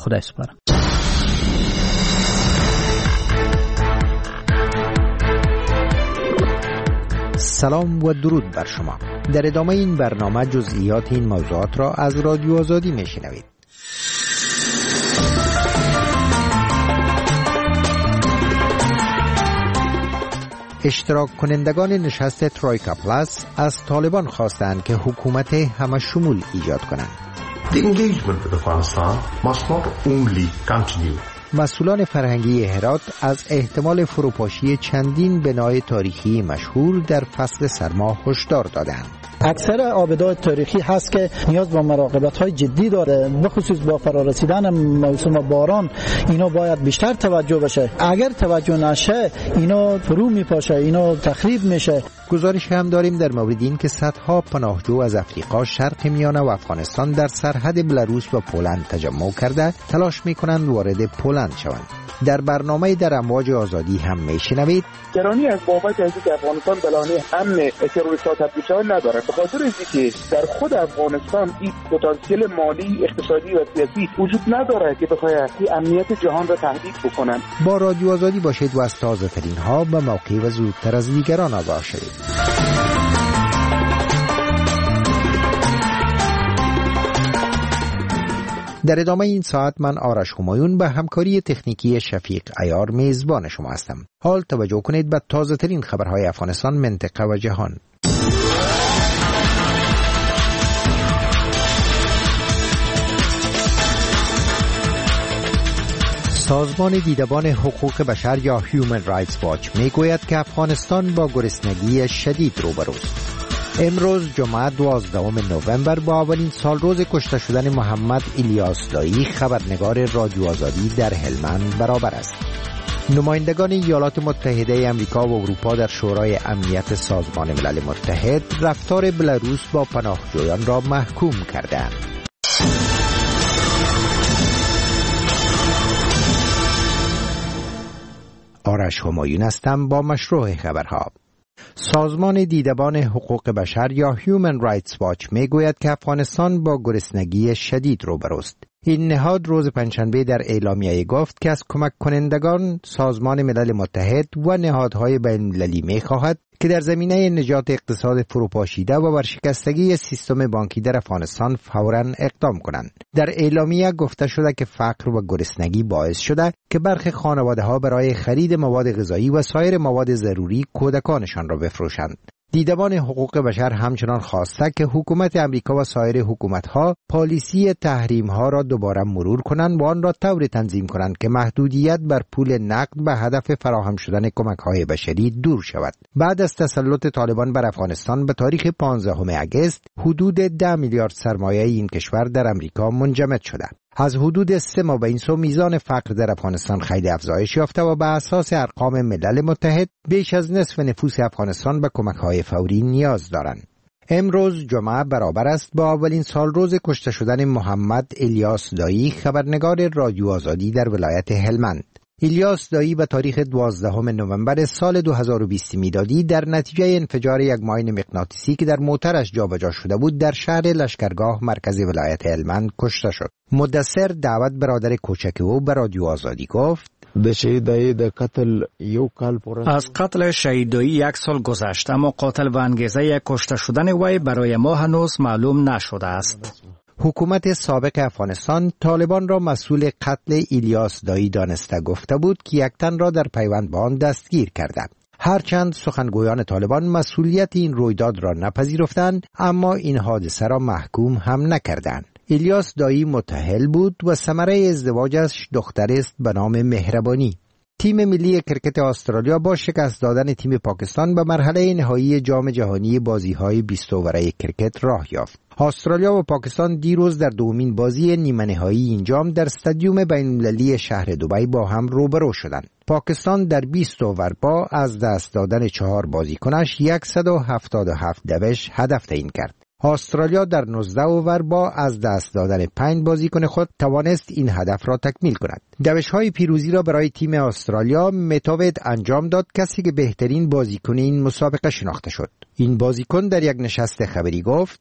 خدا سپارم. سلام و درود بر شما. در ادامه این برنامه جزئیات این موضوعات را از رادیو آزادی میشنوید. اشتراک کنندگان نشست ترویکا پلاس از طالبان خواستند که حکومت همه شمول ایجاد کنند. The engagement with Afghanistan must not only continue. مسئولان فرهنگی هرات از احتمال فروپاشی چندین بنای تاریخی مشهور در فصل سرما هشدار دادند. اکثر آبدهای تاریخی هست که نیاز به مراقبت‌های جدی داره، بخصوص با فرارسیدن موسم باران اینا باید بیشتر توجه بشه. اگر توجه نشه اینا فرو میپاشه، اینا تخریب میشه. گزارش هم داریم در مورد این که صدها پناهجو از افریقا، شرق میانه و افغانستان در سرحد بلاروس و پولند تجمع کرده تلاش میکنند وارد پولند شوند. در برنامه در امواج آزادی هم میشنوید گرانی از بابت از اینکه افغانستان بلانه امن تروریست‌ها تبدیل شود نداره، به خاطر اینکه در خود افغانستان این پتانسیل مالی، اقتصادی و سیاسی وجود نداره که بخواد امنیت جهان را تهدید بکنن. با رادیو آزادی باشید و از تازه ترین ها به موقع و زودتر از دیگران آگاه شوید. در ادامه این ساعت من آرش همایون به همکاری تکنیکی شفیق عیار میزبان شما هستم. حال توجه کنید به تازه ترین خبرهای افغانستان، منطقه و جهان. سازمان دیدبان حقوق بشر یا هیومن رایتس واچ میگوید که افغانستان با گرسنگی شدید روبروست. امروز جمعه 12 نوامبر با اولین سال روز کشته شدن محمد الیاس دایی، خبرنگار رادیو آزادی در هلمند برابر است. نمایندگان ایالات متحده آمریکا و اروپا در شورای امنیت سازمان ملل متحد رفتار بلاروس با پناهجویان را محکوم کردند. آرش همایون هستم با مشروع خبرها. سازمان دیدبان حقوق بشر یا هیومن رایتس واچ میگوید که افغانستان با گرسنگی شدید روبروست. این نهاد روز پنجشنبه در اعلامیه گفت که از کمک کنندگان سازمان ملل متحد و نهادهای بین‌المللی می‌خواهد که در زمینه نجات اقتصاد فروپاشیده و ورشکستگی سیستم بانکی در افغانستان فوراً اقدام کنند. در اعلامیه گفته شده که فقر و گرسنگی باعث شده که برخی خانواده‌ها برای خرید مواد غذایی و سایر مواد ضروری کودکانشان را بفروشند. دیدبان حقوق بشر همچنان خواسته که حکومت امریکا و سایر حکومت‌ها پالیسی تحریم‌ها را دوباره مرور کنند و آن را طوری تنظیم کنند که محدودیت بر پول نقد به هدف فراهم شدن کمک‌های بشری دور شود. بعد از تسلط طالبان بر افغانستان به تاریخ 15 اگست حدود 10 میلیارد سرمایه این کشور در امریکا منجمد شده. از حدود 3 ماه به این سو میزان فقر در افغانستان خیلی افزایش یافته و به اساس ارقام ملل متحد بیش از نصف نفوس افغانستان به کمک‌های فوری نیاز دارند. امروز جمعه برابر است با اولین سال روز کشته شدن محمد الیاس دایی، خبرنگار رادیو آزادی در ولایت هلمند. الیاس دایی به تاریخ 12 نوامبر سال 2020 میلادی در نتیجه انفجار یک ماین مغناطیسی که در موترش جابجا شده بود در شهر لشکرگاه مرکز ولایت هلمند کشته شد. مدثر دعوت برادر کوچک او به رادیو آزادی گفت: از قتل شهید دایی 1 سال گذشته، اما قاتل و انگیزه کشته شدن وی برای ما هنوز معلوم نشده است. حکومت سابق افغانستان طالبان را مسئول قتل الیاس دایی دانسته گفته بود که یک تن را در پیوند با آن دستگیر کرده. هرچند سخنگویان طالبان مسئولیت این رویداد را نپذیرفتند، اما این حادثه را محکوم هم نکردند. الیاس دایی متأهل بود و ثمره ازدواجش دختر است به نام مهربانی. تیم ملی کرکت استرالیا با شکست دادن تیم پاکستان به مرحله نهایی جام جهانی بازی‌های 20 اوره کرکت راه یافت. استرالیا و پاکستان دیروز در دومین بازی نیمه نهایی این جام در استادیوم بین‌المللی شهر دبی با هم روبرو شدند. پاکستان در 20 اوور با از دست دادن 4 بازیکنش 177 دوش هدف تعیین کرد. استرالیا در 19 اوور با از دست دادن 5 بازیکن خود توانست این هدف را تکمیل کند. دوش‌های پیروزی را برای تیم استرالیا متاوید انجام داد، کسی که بهترین بازیکن این مسابقه شناخته شد. این بازیکن در یک نشست خبری گفت: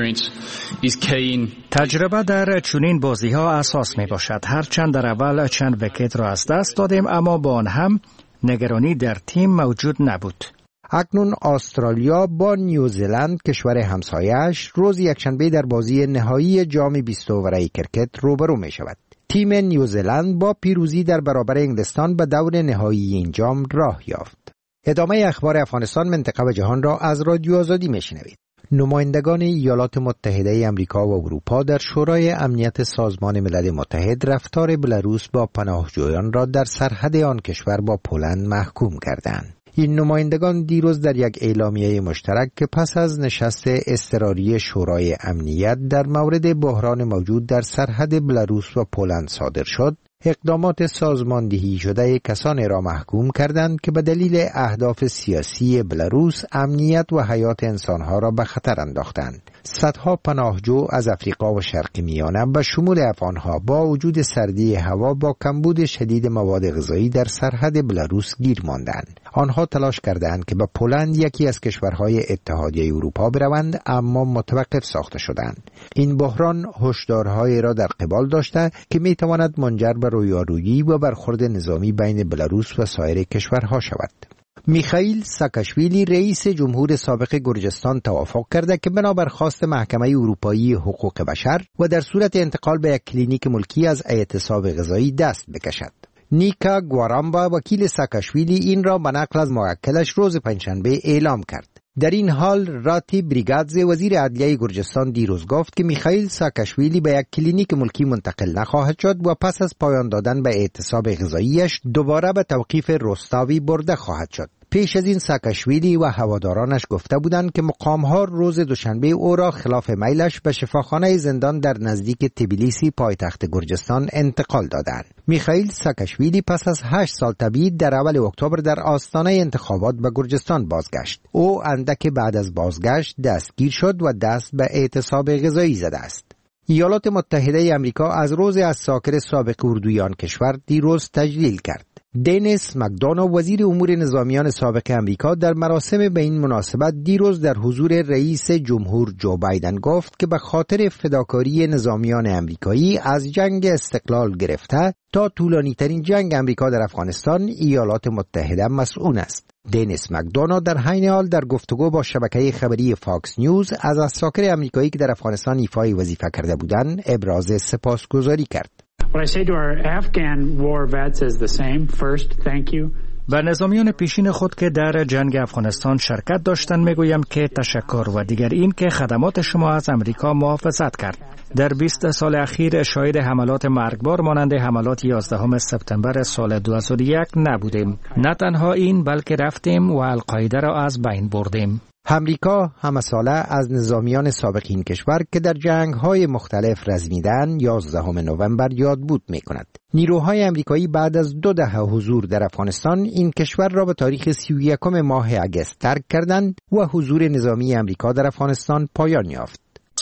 تجربه در چنین بازی‌ها اساس می‌باشد. هرچند در اول چند ویکت را از دست دادیم، اما با آن هم نگرانی در تیم موجود نبود. اکنون استرالیا با نیوزلند کشور همسایه‌اش روز یکشنبه در بازی نهایی جام 20 اوره کرکت روبرو می شود. تیم نیوزلند با پیروزی در برابر انگلستان به دور نهایی این جام راه یافت. ادامه اخبار افغانستان، منطقه و جهان را از رادیو آزادی میشنوید. نمایندگان ایالات متحده آمریکا و اروپا در شورای امنیت سازمان ملل متحد رفتار بلاروس با پناهجویان را در سرحد آن کشور با پولند محکوم کردند. این نمایندگان دیروز در یک اعلامیه مشترک که پس از نشست اضطراری شورای امنیت در مورد بحران موجود در سرحد بلاروس و پولند صادر شد، اقدامات سازماندهی شده کسانی را محکوم کردند که به دلیل اهداف سیاسی بلاروس امنیت و حیات انسانها را به خطر انداختند. صدها پناهجو از افریقا و شرق میانه به شمول افغانها با وجود سردی هوا با کمبود شدید مواد غذایی در سرحد بلاروس گیر ماندند. آنها تلاش کردند که به پولند، یکی از کشورهای اتحادیه اروپا، بروند، اما متوقف ساخته شدند. این بحران هشدارهایی را در قبال داشته که میتواند منجر به رویارویی و برخورد نظامی بین بلاروس و سایر کشورها شود. میخائیل ساکاشویلی رئیس جمهور سابق گرجستان توافق کرده که بنابر خواست محکمه اروپایی حقوق بشر و در صورت انتقال به یک کلینیک ملکی از اعتصاب غذایی دست بکشد. نیکا گوارامبا وکیل ساکاشویلی این را به نقل از موکلش روز پنجشنبه اعلام کرد. در این حال راتی بریگادزه وزیر عدلیه گرجستان دیروز گفت که میخائیل ساکاشویلی به یک کلینیک ملکی منتقل نخواهد شد و پس از پایان دادن به اعتصاب غذاییش دوباره به توقیف رستاوی برده خواهد شد. پیش از این ساکاشویلی و هوادارانش گفته بودند که مقام‌ها روز دوشنبه او را خلاف میلش به شفاخانه زندان در نزدیک تبلیسی پایتخت گرجستان انتقال دادند. میخائیل ساکاشویلی پس از 8 سال تبعید در اول اکتبر در آستانه انتخابات به گرجستان بازگشت. او اندک بعد از بازگشت دستگیر شد و دست به اعتصاب غذایی زده است. ایالات متحده آمریکا از روز عساکر سابق اردوی آن کشور دیروز تجلیل کرد. دینیس مکدونو وزیر امور نظامیان سابق امریکا در مراسم به این مناسبت دیروز در حضور رئیس جمهور جو بایدن گفت که به خاطر فداکاری نظامیان امریکایی از جنگ استقلال گرفته تا طولانی ترین جنگ امریکا در افغانستان ایالات متحده مسئول است. دینیس مکدونو در حین حال در گفتگو با شبکه خبری فاکس نیوز از عساکر امریکایی که در افغانستان ایفای وظیفه کرده بودند ابراز سپاسگزاری کرد. What I say to our Afghan war vets is the same. First, thank you. به نظامیان پیشین خود که در جنگ افغانستان شرکت داشتند میگویم که تشکر و دیگر این که خدمات شما از امریکا محافظت کرد. در 20 سال اخیر شاهد حملات مرگبار مانند حملات 11 سپتامبر سال 2001 نبودیم. نه تنها این بلکه رفتیم و القاعده را از بین بردیم. امریکا همساله از نظامیان سابق این کشور که در جنگ‌های مختلف رزمیدن 11 نوامبر یادبود می‌کند. نیروهای امریکایی بعد از 2 دهه حضور در افغانستان این کشور را به تاریخ 31 ماه اگست ترک کردند و حضور نظامی امریکا در افغانستان پایان یافت.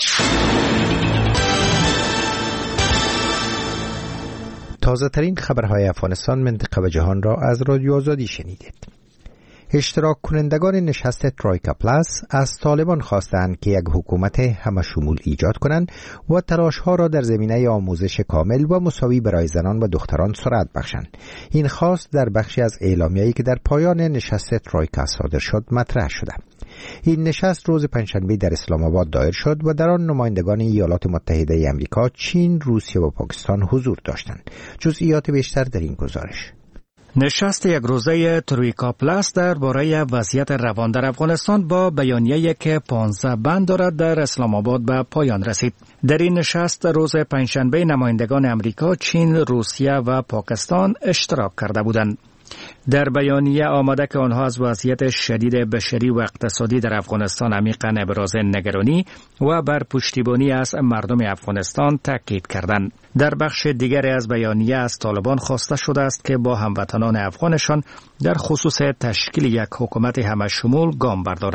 تازه ترین خبرهای افغانستان، منطقه و جهان را از رادیو آزادی شنیدید. اشتراک کنندگان نشست ترویکا پلاس از طالبان خواستند که یک حکومت همشمول ایجاد کنند و تلاش‌ها را در زمینه آموزش کامل و مساوی برای زنان و دختران سرعت بخشند. این خواست در بخشی از اعلامیه‌ای که در پایان نشست ترویکا صادر شد مطرح شده. این نشست روز پنجشنبه در اسلام آباد دایر شد و در آن نمایندگان ایالات متحده آمریکا، چین، روسیه و پاکستان حضور داشتند. جزئیات بیشتر در این گزارش. نشست یک روزه ترویکا پلاس درباره وضعیت روان در افغانستان با بیانیه‌ای که 15 بند دارد در اسلام آباد به پایان رسید. در این نشست روز پنجشنبه نمایندگان امریکا، چین، روسیه و پاکستان اشتراک کرده بودند. در بیانیه آمده که آنها از وضعیت شدید بشری و اقتصادی در افغانستان عمیقاً ابراز نگرانی و بر پشتیبانی از مردم افغانستان تاکید کردند. در بخش دیگری از بیانیه از طالبان خواسته شده است که با هموطنان افغانشان در خصوص تشکیل یک حکومت همشمول گام بردارند.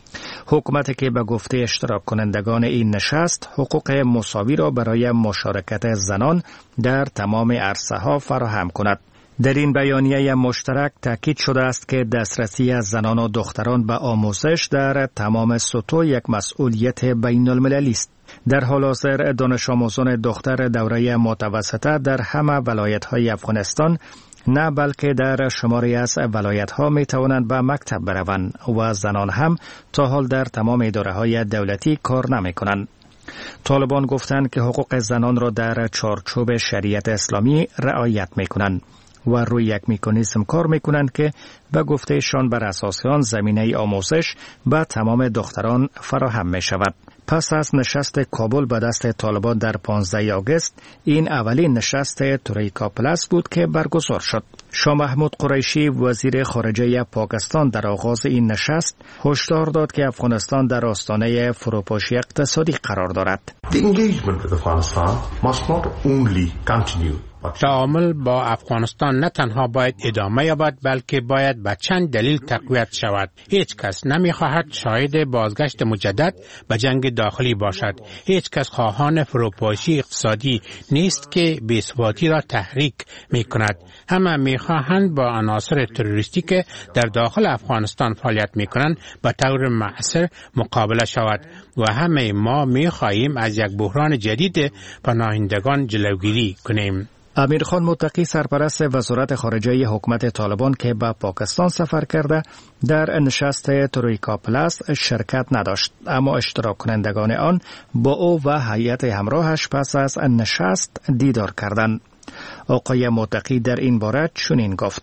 حکومتی که به گفته اشتراک کنندگان این نشست حقوق مساوی را برای مشارکت زنان در تمام عرصه‌ها فراهم کند. در این بیانیه مشترک تاکید شده است که دسترسی از زنان و دختران به آموزش در تمام سطوح یک مسئولیت بین المللی است. در حال حاضر دانش آموزان دختر دوره متوسطه در همه ولایت‌های افغانستان نه بلکه در شماری از ولایت‌ها می توانند به مکتب بروند و زنان هم تا حال در تمام اداره‌های دولتی کار نمی کنند. طالبان گفتند که حقوق زنان را در چارچوب شریعت اسلامی رعایت می کنند و روی یک مکانیزم کار می کنند که به گفتهشان بر اساس آن زمینه آموزش به تمام دختران فراهم می شود. پس از نشست کابل به دست طالبان در 15 آگوست، این اولین نشست ترویکا پلاس بود که برگزار شد. شاه محمود قریشی وزیر خارجه پاکستان در آغاز این نشست هشدار داد که افغانستان در آستانه فروپاشی اقتصادی قرار دارد. The engagement with Afghanistan must not only continue. تعامل با افغانستان نه تنها باید ادامه یابد بلکه باید به چند دلیل تقویت شود. هیچ کس نمی‌خواهد شاهد بازگشت مجدد به جنگ داخلی باشد. هیچ کس خواهان فروپاشی اقتصادی نیست که بی‌ثباتی را تحریک می‌کند. همه می‌خواهند با عناصر تروریستی که در داخل افغانستان فعالیت می‌کنند به طور مؤثر مقابله شود و همه ما می‌خواهیم از یک بحران جدید پناهندگان جلوگیری کنیم. امیرخان متقی سرپرست وزارت خارجه حکومت طالبان که به پاکستان سفر کرده در نشست ترویکا پلاس شرکت نداشت، اما اشتراک کنندگان آن با او و هیئت همراهش پس از نشست دیدار کردند. آقای متقی در این باره چنین گفت: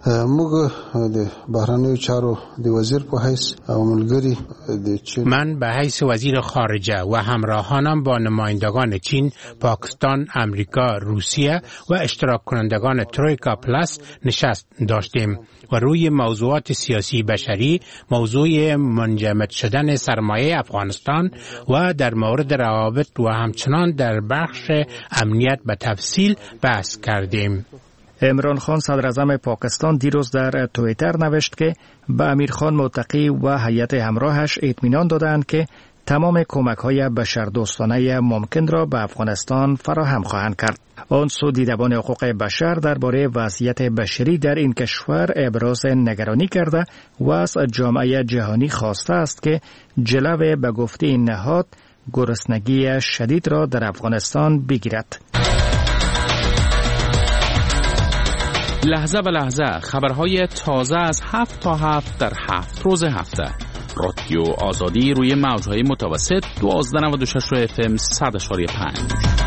من به حیث وزیر خارجه و همراهانم با نمایندگان چین، پاکستان، امریکا، روسیه و اشتراک کنندگان ترویکا پلاس نشست داشتیم و روی موضوعات سیاسی بشری، موضوع منجمد شدن سرمایه افغانستان و در مورد روابط و همچنان در بخش امنیت به تفصیل بحث کردیم. عمران خان صدر اعظم پاکستان دیروز در توییتر نوشت که به امیرخان متقی و هیئت همراهش اطمینان دادند که تمام کمک‌های بشردوستانه ممکن را به افغانستان فراهم خواهند کرد. آن سو دیدبان حقوق بشر درباره وضعیت بشری در این کشور ابراز نگرانی کرده و از جامعه جهانی خواسته است که جلو به گفته این نهاد گرسنگی شدید را در افغانستان بگیرد. لحظه به لحظه خبرهای تازه از 7 تا 7 در 7 روز هفته. رادیو آزادی روی موجهای متوسط 1296 FM 100.5.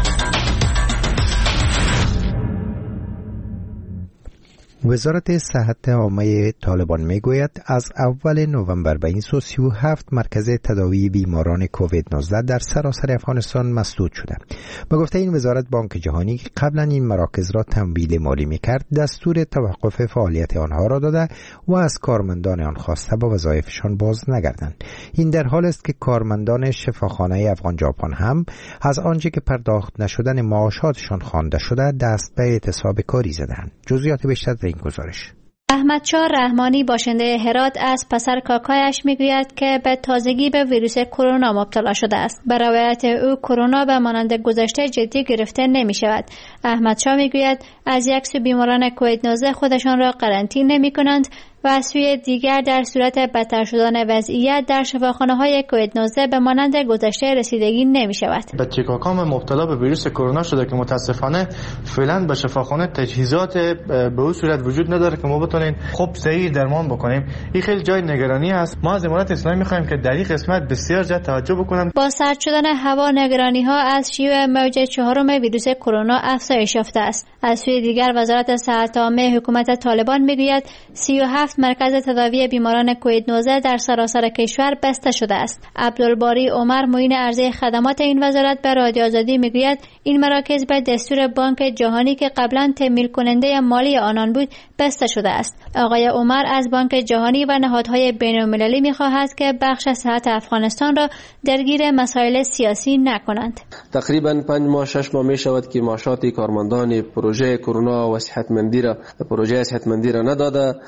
وزارت صحت عامه طالبان میگوید از اول نوامبر به این سو 37 مرکز تداوی بیماران کووید 19 در سراسر افغانستان مسدود شده. به گفته این وزارت، بانک جهانی که قبلا این مراکز را تمویل مالی میکرد دستور توقف فعالیت آنها را داده و از کارمندان آن خواسته به وظایفشان باز نگردند. این در حال است که کارمندان شفاخانه افغان ژاپن هم از آنچه که پرداخت نشدن معاشاتشان خوانده شده دست به اعتصاب کاری زدند. جزئیات بیشتر این گزارش. احمدشاه رحمانی باشنده هرات از پسر کاکایش میگوید که به تازگی به ویروس کرونا مبتلا شده است. به روایت او کرونا به مانند گذشته جدی گرفته نمی شود. احمدشاه میگوید از یک سو بیماران کووید 19 خودشان را قرنطینه نمی کنند و از سوی دیگر در صورت بدتر شدن وضعیت در شفاخانه‌های کووید 19 به مانند گذشته رسیدگی نمی شود. بچه کاکام مبتلا به ویروس کرونا شده که متاسفانه فعلا به شفاخانه تجهیزات به اون صورت وجود نداره که ما بتونیم خوب صحیح درمان بکنیم. این خیلی جای نگرانی است. ما از امارات اسلامی می‌خوایم که در این قسمت بسیار زیاد توجه بکنن. با سرد شدن هوا نگرانی‌ها از شیوع موج چهارم ویروس کرونا افزایش یافته است. از سوی دیگر وزارت صحت عامه حکومت طالبان میگوید 37 مرکز تداوی بیماران کووید 19 در سراسر کشور بسته شده است. عبدالباری عمر معین عرضه خدمات این وزارت به رادیو آزادی میگوید این مراکز به دستور بانک جهانی که قبلا تمویل کننده مالی آنان بود بسته شده است. آقای عمر از بانک جهانی و نهادهای بین‌المللی می‌خواهد که بخش صحت افغانستان را درگیر مسائل سیاسی نکنند. تقریباً 5 ماه 6 ماه می‌شود که معاشات کارمندان پروژه کرونا و صحتمندی را نداده و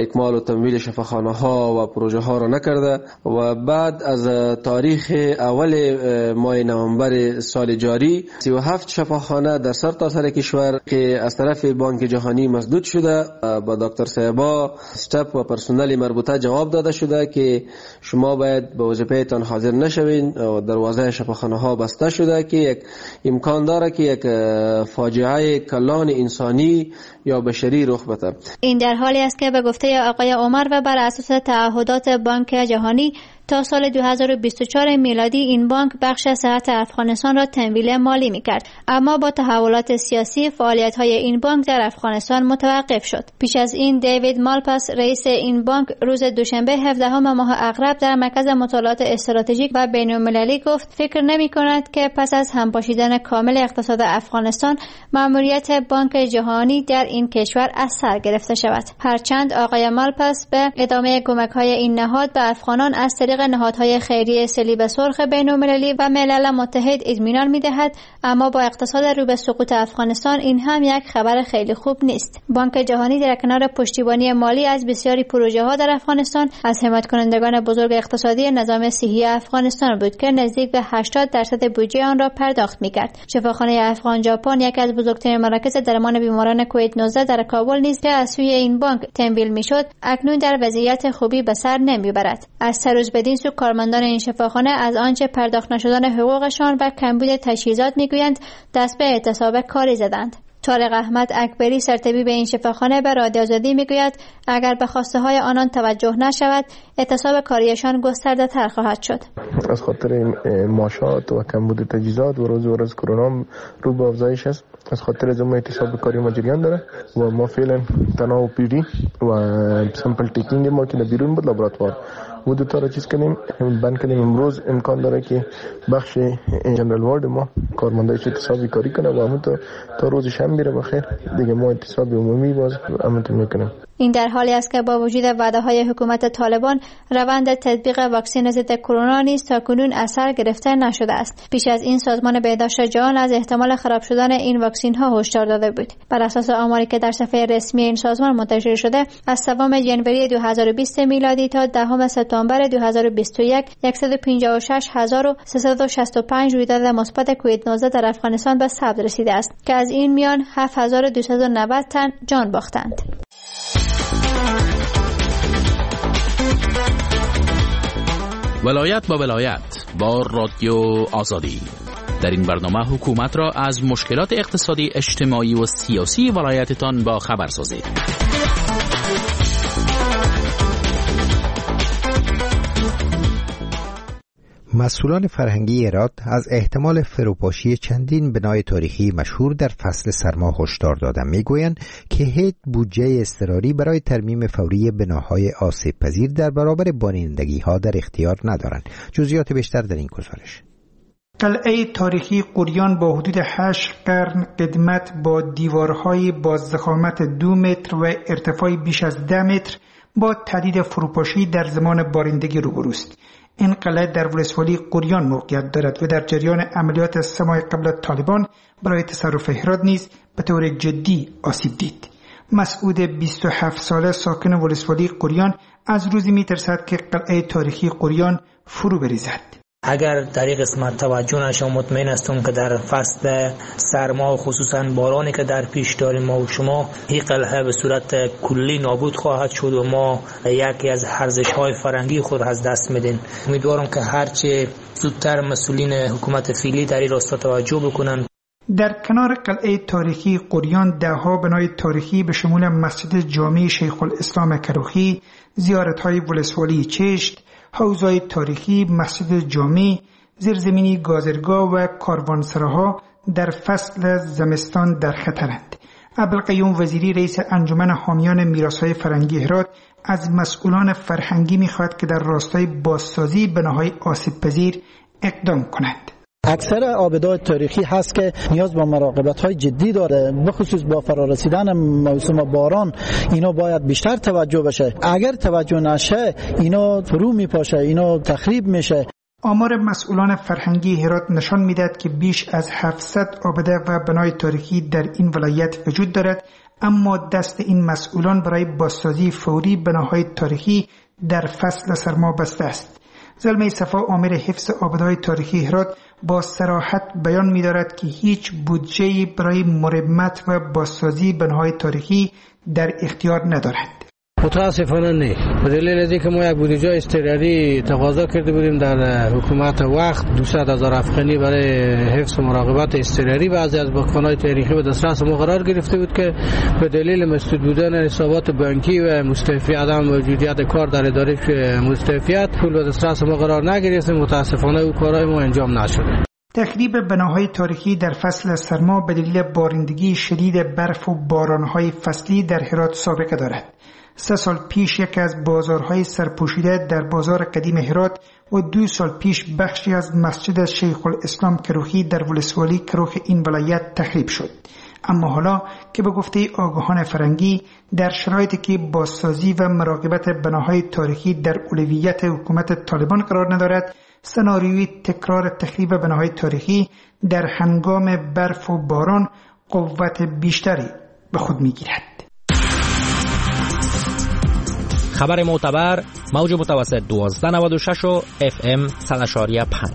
اکمال و تمویل شفاخانه ها و پروژه ها را نکرده و بعد از تاریخ اول ماه نوامبر سال جاری 37 شفاخانه در سرتاسر کشور که از طرف بانک جهانی مسدود شده با دکتر صاحبا استاف و پرسنل مربوطه جواب داده شده که شما باید به وظیفه‌تان حاضر نشوین و دروازه شفاخانه ها بسته شده که یک امکان داره که یک فاجعه کلان انسانی یا بشری رخ بده. این در حالی است که به گفته آقای عمر و بر اساس تعهدات بانک جهانی تا سال 2024 میلادی این بانک بخش صحت افغانستان را تمویل مالی می‌کرد، اما با تحولات سیاسی فعالیت‌های این بانک در افغانستان متوقف شد. پیش از این دیوید مالپاس رئیس این بانک روز دوشنبه 17 ماه اغرب در مرکز مطالعات استراتژیک و بین‌المللی گفت فکر نمی‌کند که پس از همپاشیدن کامل اقتصاد افغانستان مأموریت بانک جهانی در این کشور از سر گرفته شود. هرچند آقای مالپاس به ادامه کمک‌های این نهاد به افغانان از طریق نهادهای خیریه صلیب سرخ بین‌المللی و ملل متحد اطمینان می‌دهد، اما با اقتصاد رو به سقوط افغانستان این هم یک خبر خیلی خوب نیست. بانک جهانی در کنار پشتیبانی مالی از بسیاری پروژه‌ها در افغانستان از حمایت کنندگان بزرگ اقتصادی نظام صحی افغانستان بود که نزدیک به 80% بودجه آن را پرداخت می‌کرد. شفاخانه افغان ژاپن یکی از بزرگترین مراکز درمان بیماران کووید 19 در کابل نیز که از سوی این بانک تمویل می‌شد، اکنون در وضعیت خوبی به سر نمی‌برد. از سه روز بدین سو کارمندان این شفاخانه از آنچه پرداخت نشدن حقوقشان و کمبود تجهیزات میگویند دست به اعتصاب کاری زدند. طارق احمد اکبری سرطبیب این شفاخانه به رادیو آزادی میگوید اگر به خواسته های آنان توجه نشود اعتصاب کاریشان گسترده تر خواهد شد. از خاطر معاشات و کمبود تجهیزات و روز کرونا رو به افزایش است. از خاطر از ما اعتصاب کاری ما جریان داره و ما فعلا تنها و پیری و سامپل تیکینگ ما که بیرون بود لابراتوار و دو تا را چیز کنیم بند کنیم. امروز امکان داره که بخش جنرال وارد ما کارمندایش اعتصابی کاری کنه و همون تا روز شنبه میره بخیر دیگه ما اعتصاب عمومی باز همون میکنیم. این در حالی است که با وجود وعده‌های حکومت طالبان روند تطبیق واکسن ضد کرونا نیز تاکنون اثر گرفته نشده است. پیش از این سازمان بهداشت جهان از احتمال خراب شدن این واکسن‌ها هشدار داده بود. بر اساس آماری که در صفحه رسمی این سازمان منتشر شده، از سوم ژانویه 2020 میلادی تا دهم سپتامبر 2021 156365 رویداد مثبت کووید 19 در افغانستان به ثبت رسیده است که از این میان 7290 تن جان باختند. ولایت با ولایت با رادیو آزادی. در این برنامه حکومت را از مشکلات اقتصادی، اجتماعی و سیاسی ولایتتان با خبر سازید. مسئولان فرهنگی هرات از احتمال فروپاشی چندین بنای تاریخی مشهور در فصل سرما هشدار دادند. میگویند که هیچ بودجه اضطراری برای ترمیم فوری بناهای آسیب پذیر در برابر بانندگی‌ها در اختیار ندارند. جزئیات بیشتر در این گزارش. قلعه تاریخی قریان با حدود 8 قرن قدمت با دیوارهای با ضخامت 2 متر و ارتفاع بیش از 10 متر با تهدید فروپاشی در زمان بارندگی روبروست. این قلعه در ولسوالی قریان موقعیت دارد و در جریان عملیات 3 ماه قبل از طالبان برای تصرف هرات نیز به طور جدی آسیب دید. مسعود 27 ساله ساکن ولسوالی قریان از روزی می‌ترسد که قلعه تاریخی قریان فرو بریزد. اگر در این قسمت توجه نشه مطمئن هستم که در فصل سرما و خصوصا بارانی که در پیش داریم ما و شما این قلعه به صورت کلی نابود خواهد شد و ما یکی از ارزش‌های فرهنگی خود از دست میدیم. امیدوارم که هرچه زودتر مسئولین حکومت فعلی در این راستا توجه بکنن. در کنار قلعه تاریخی قریان دهها بنای تاریخی به شمول مسجد جامع شیخ الاسلام کروخی، زیارت‌های ولسوالی چشت، حوضای تاریخی، مسجد جامع، زیرزمینی گازرگاه و کاروانسراها در فصل زمستان در خطرند. عبدالقیوم وزیری رئیس انجمن حامیان میراث‌های فرهنگی هرات از مسئولان فرهنگی می‌خواهد که در راستای بازسازی بناهای آسیب‌پذیر اقدام کنند. اکثر آبادات تاریخی هست که نیاز به مراقبت‌های جدی داره، بخصوص با فرارسیدن موسم باران اینا باید بیشتر توجه بشه. اگر توجه نشه اینا فرو میپاشه، اینا تخریب میشه. آمار مسئولان فرهنگی هرات نشان می‌دهد که بیش از 700 آبده و بنای تاریخی در این ولایت وجود دارد، اما دست این مسئولان برای بازسازی فوری بناهای تاریخی در فصل سرما بسته است. زلمه صفا آمر حفظ آباده‌های تاریخی هرات با صراحت بیان می‌دارد که هیچ بودجه‌ای برای مرمت و بازسازی بناهای تاریخی در اختیار ندارد. متاسفانه نه، به دلیل اینکه که ما یک بودجه اضطراری تقاضا کرده بودیم در حکومت وقت 200,000 افغانی برای حفظ و مراقبت اضطراری بعضی از بناهای تاریخی به دسترس ما قرار گرفته بود که به دلیل مسدود بودن حسابات بانکی و مستعفی عدم موجودیت کار در اداره مستعفیت پول به دسترس ما قرار نگرفت. متاسفانه او کارهای ما انجام نشد. تخریب بناهای تاریخی در فصل سرما به دلیل بارندگی شدید برف و بارانهای فصلی در هرات سابقه دارد. 3 سال پیش یکی از بازارهای سرپوشیده در بازار قدیم هرات و 2 سال پیش بخشی از مسجد شیخ الاسلام کروخی در ولسوالی کروخ این ولایت تخریب شد. اما حالا که به گفته آگاهان فرنگی در شرایطی که بازسازی و مراقبت بناهای تاریخی در اولویت حکومت طالبان قرار ندارد، سناریوی تکرار تخریب بناهای تاریخی در هنگام برف و باران قوت بیشتری به خود می‌گیرد. خبر معتبر موج متوسط 1296 و FM 100.5.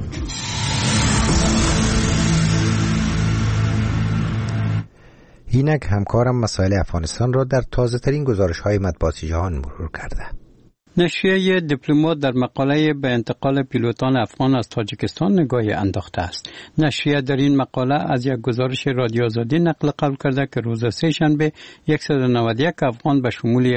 اینک همکارم مسائل افغانستان را در تازه ترین گزارش های مطبوعاتی جهان مرور کرده. نشریه دیپلمات در مقاله به انتقال پیلوتان افغان از تاجیکستان نگاهی انداخته است. نشریه در این مقاله از یک گزارش رادیو آزادی نقل قول کرده که روز سه‌شنبه 191 افغان به شمول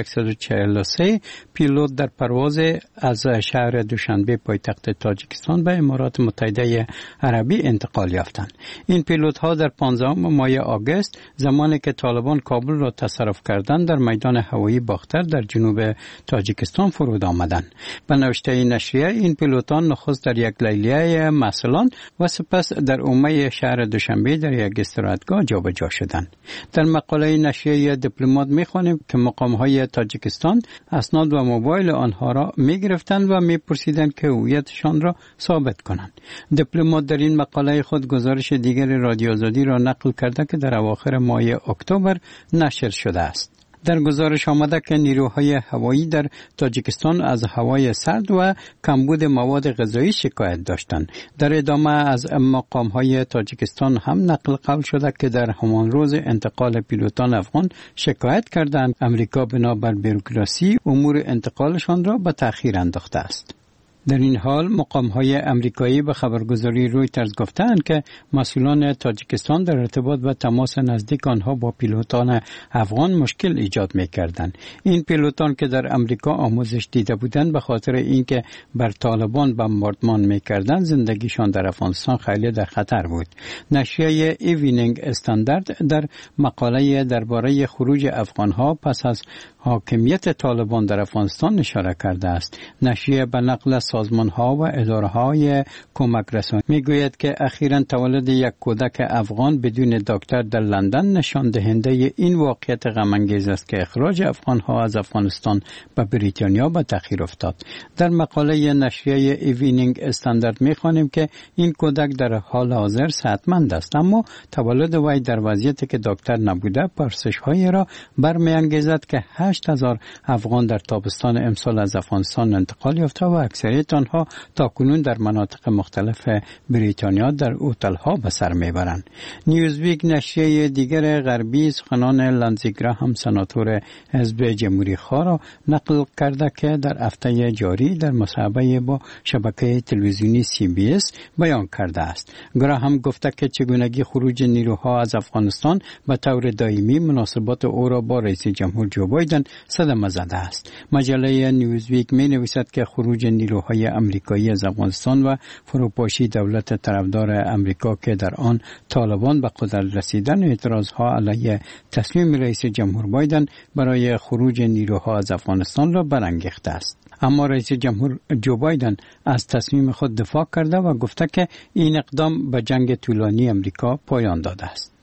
143 پیلوت در پرواز از شهر دوشنبه پایتخت تاجیکستان به امارات متحده عربی انتقال یافتند. این پیلوت ها در 15 ماه آگوست زمانی که طالبان کابل را تصرف کردند در میدان هوایی باختر در جنوب تاجیکستان فرود آمدند. به نوشته نشریه این پیلوتان نخست در یک لیلیه مسلان و سپس در عمه شهر دوشنبه در یک استراحتگاه جابجا شدند. در مقاله نشریه دیپلمات می‌خوانیم که مقام‌های تاجیکستان اسناد و موبایل آنها را می‌گرفتند و می‌پرسیدند که هویتشان را ثابت کنند. دیپلمات در این مقاله خود گزارش دیگر رادیو آزادی را نقل کرده که در اواخر ماه اکتبر نشر شده است. در گزارش آمده که نیروهای هوایی در تاجیکستان از هوای سرد و کمبود مواد غذایی شکایت داشتند. در ادامه از مقام‌های تاجیکستان هم نقل قول شده که در همان روز انتقال پیلوتان افغان شکایت کردند امریکا بنابر بروکراسی امور انتقالشان را به تأخیر انداخته است. در این حال مقام‌های امریکایی به خبرگزاری رویترز گفتند که مسئولان تاجیکستان در ارتباط و تماس نزدیک آنها با پیلوتان افغان مشکل ایجاد می‌کردند. این پیلوتان که در امریکا آموزش دیده بودند به خاطر اینکه بر طالبان بمباردمان می‌کردند زندگیشان در افغانستان خیلی در خطر بود. نشریه ایوینینگ استاندارد در مقاله درباره خروج افغان‌ها پس از حاکمیت طالبان در افغانستان اشاره کرده است. نشریه به نقل سازمان‌ها و اداره‌های کمک رسانی می‌گوید که اخیراً تولد یک کودک افغان بدون دکتر در لندن نشان دهنده این واقعیت غم‌انگیز است که اخراج افغان‌ها از افغانستان به بریتانیا به تأخیر افتاد. در مقاله نشریه ایوینینگ استاندارد می‌خوانیم که این کودک در حال حاضر صحتمند است، اما تولد وی در وضعیتی که دکتر نبوده پرسش‌هایی را برمی‌انگیزد که 8,000 افغان در تابستان امسال از افغانستان انتقال یافته و اکثریت آنها تاکنون در مناطق مختلف بریتانیا در هتل‌ها به سر میبرند. نیوزویک نشریه دیگر غربی سخنان لندزی گراهام سناتور حزب جمهوری خواه را نقل کرده که در هفته جاری در مصاحبه با شبکه تلویزیونی CBS بیان کرده است. گراهام گفته که چگونگی خروج نیروها از افغانستان به طور دائمی مناسبات او را با رئیس جمهور جو بایدن صدمه زده است. مجله نیوزویک می نویسد که خروج نیروهای امریکایی از افغانستان و فروپاشی دولت طرفدار امریکا که در آن طالبان به قدرت رسیدن اعتراضها علیه تصمیم رئیس جمهور بایدن برای خروج نیروها از افغانستان را برانگیخته است. اما رئیس جمهور جو بایدن از تصمیم خود دفاع کرده و گفته که این اقدام به جنگ طولانی امریکا پایان داده است.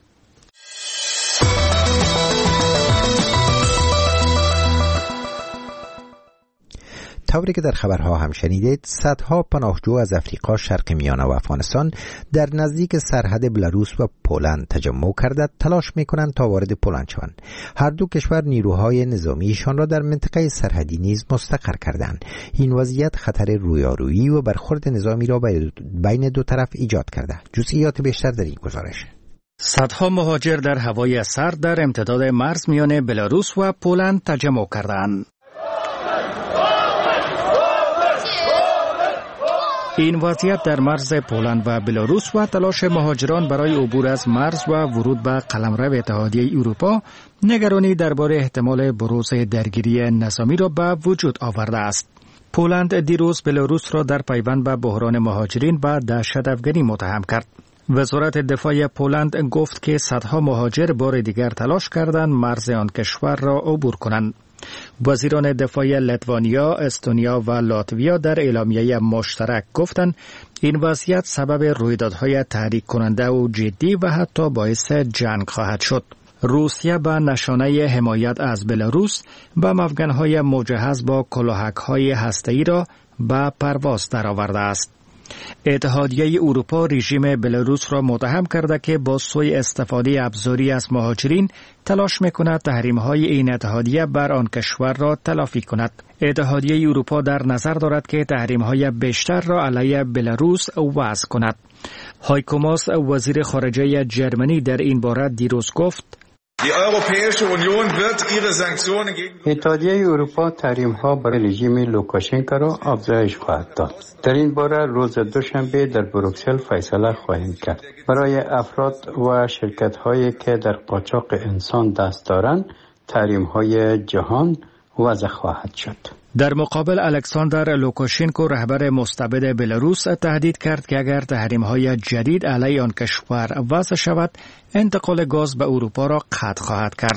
طوری که در خبرها هم شنیدید، صدها پناهجو از افریقا، شرق میانه و افغانستان در نزدیک سرحد بلاروس و پولند تجمع کرده تلاش میکنند تا وارد پولند شوند. هر دو کشور نیروهای نظامیشان را در منطقه سرحدی نیز مستقر کردند. این وضعیت خطر رویارویی و برخورد نظامی را بین دو طرف ایجاد کرده. جزئیات بیشتر در این گزارش. صدها مهاجر در هوای سرد در امتداد مرز میان بلاروس و پولند تجمع کردند. این وضعیت در مرز پولند و بلاروس و تلاش مهاجران برای عبور از مرز و ورود به قلمرو اتحادیه اروپا نگرانی درباره احتمال بروز درگیری نظامی را به وجود آورده است. پولند دیروز بلاروس را در پیوند به بحران مهاجرین و دهشت افغانی متهم کرد. وزارت دفاع پولند گفت که صدها مهاجر بار دیگر تلاش کردند مرز آن کشور را عبور کنند. وزیران دفاع لتوانیا، استونیا و لاتویا در اعلامیه مشترک گفتند این وضعیت سبب رویدادهای تحریک کننده و جدی و حتی باعث جنگ خواهد شد. روسیه به نشانه حمایت از بلاروس به مفگنهای مجهز با کلاهک‌های هسته‌ای را به پرواز درآورده است. اتحادیه اروپا رژیم بلاروس را متهم کرده که با سوء استفاده ابزاری از مهاجرین تلاش می‌کند تحریم‌های این اتحادیه بر آن کشور را تلافی کند. اتحادیه اروپا در نظر دارد که تحریم‌های بیشتر را علیه بلاروس وضع کند. هایکو ماس وزیر خارجه جرمنی در این باره دیروز گفت اتحادیه اروپا تحریم‌ها برای رژیم لوکاشنکو را افزایش خواهد داد. در این باره روز دوشنبه در بروکسل فیصله خواهیم کرد. برای افراد و شرکت‌هایی که در قاچاق انسان دست دارند، تحریم‌های جهان وضع خواهد شد. در مقابل الکساندر لوکاشنکو رهبر مستبد بلاروس تهدید کرد که اگر تحریم‌های جدید علیه آن کشور وضع شود، انتقال گاز به اروپا را قطع خواهد کرد.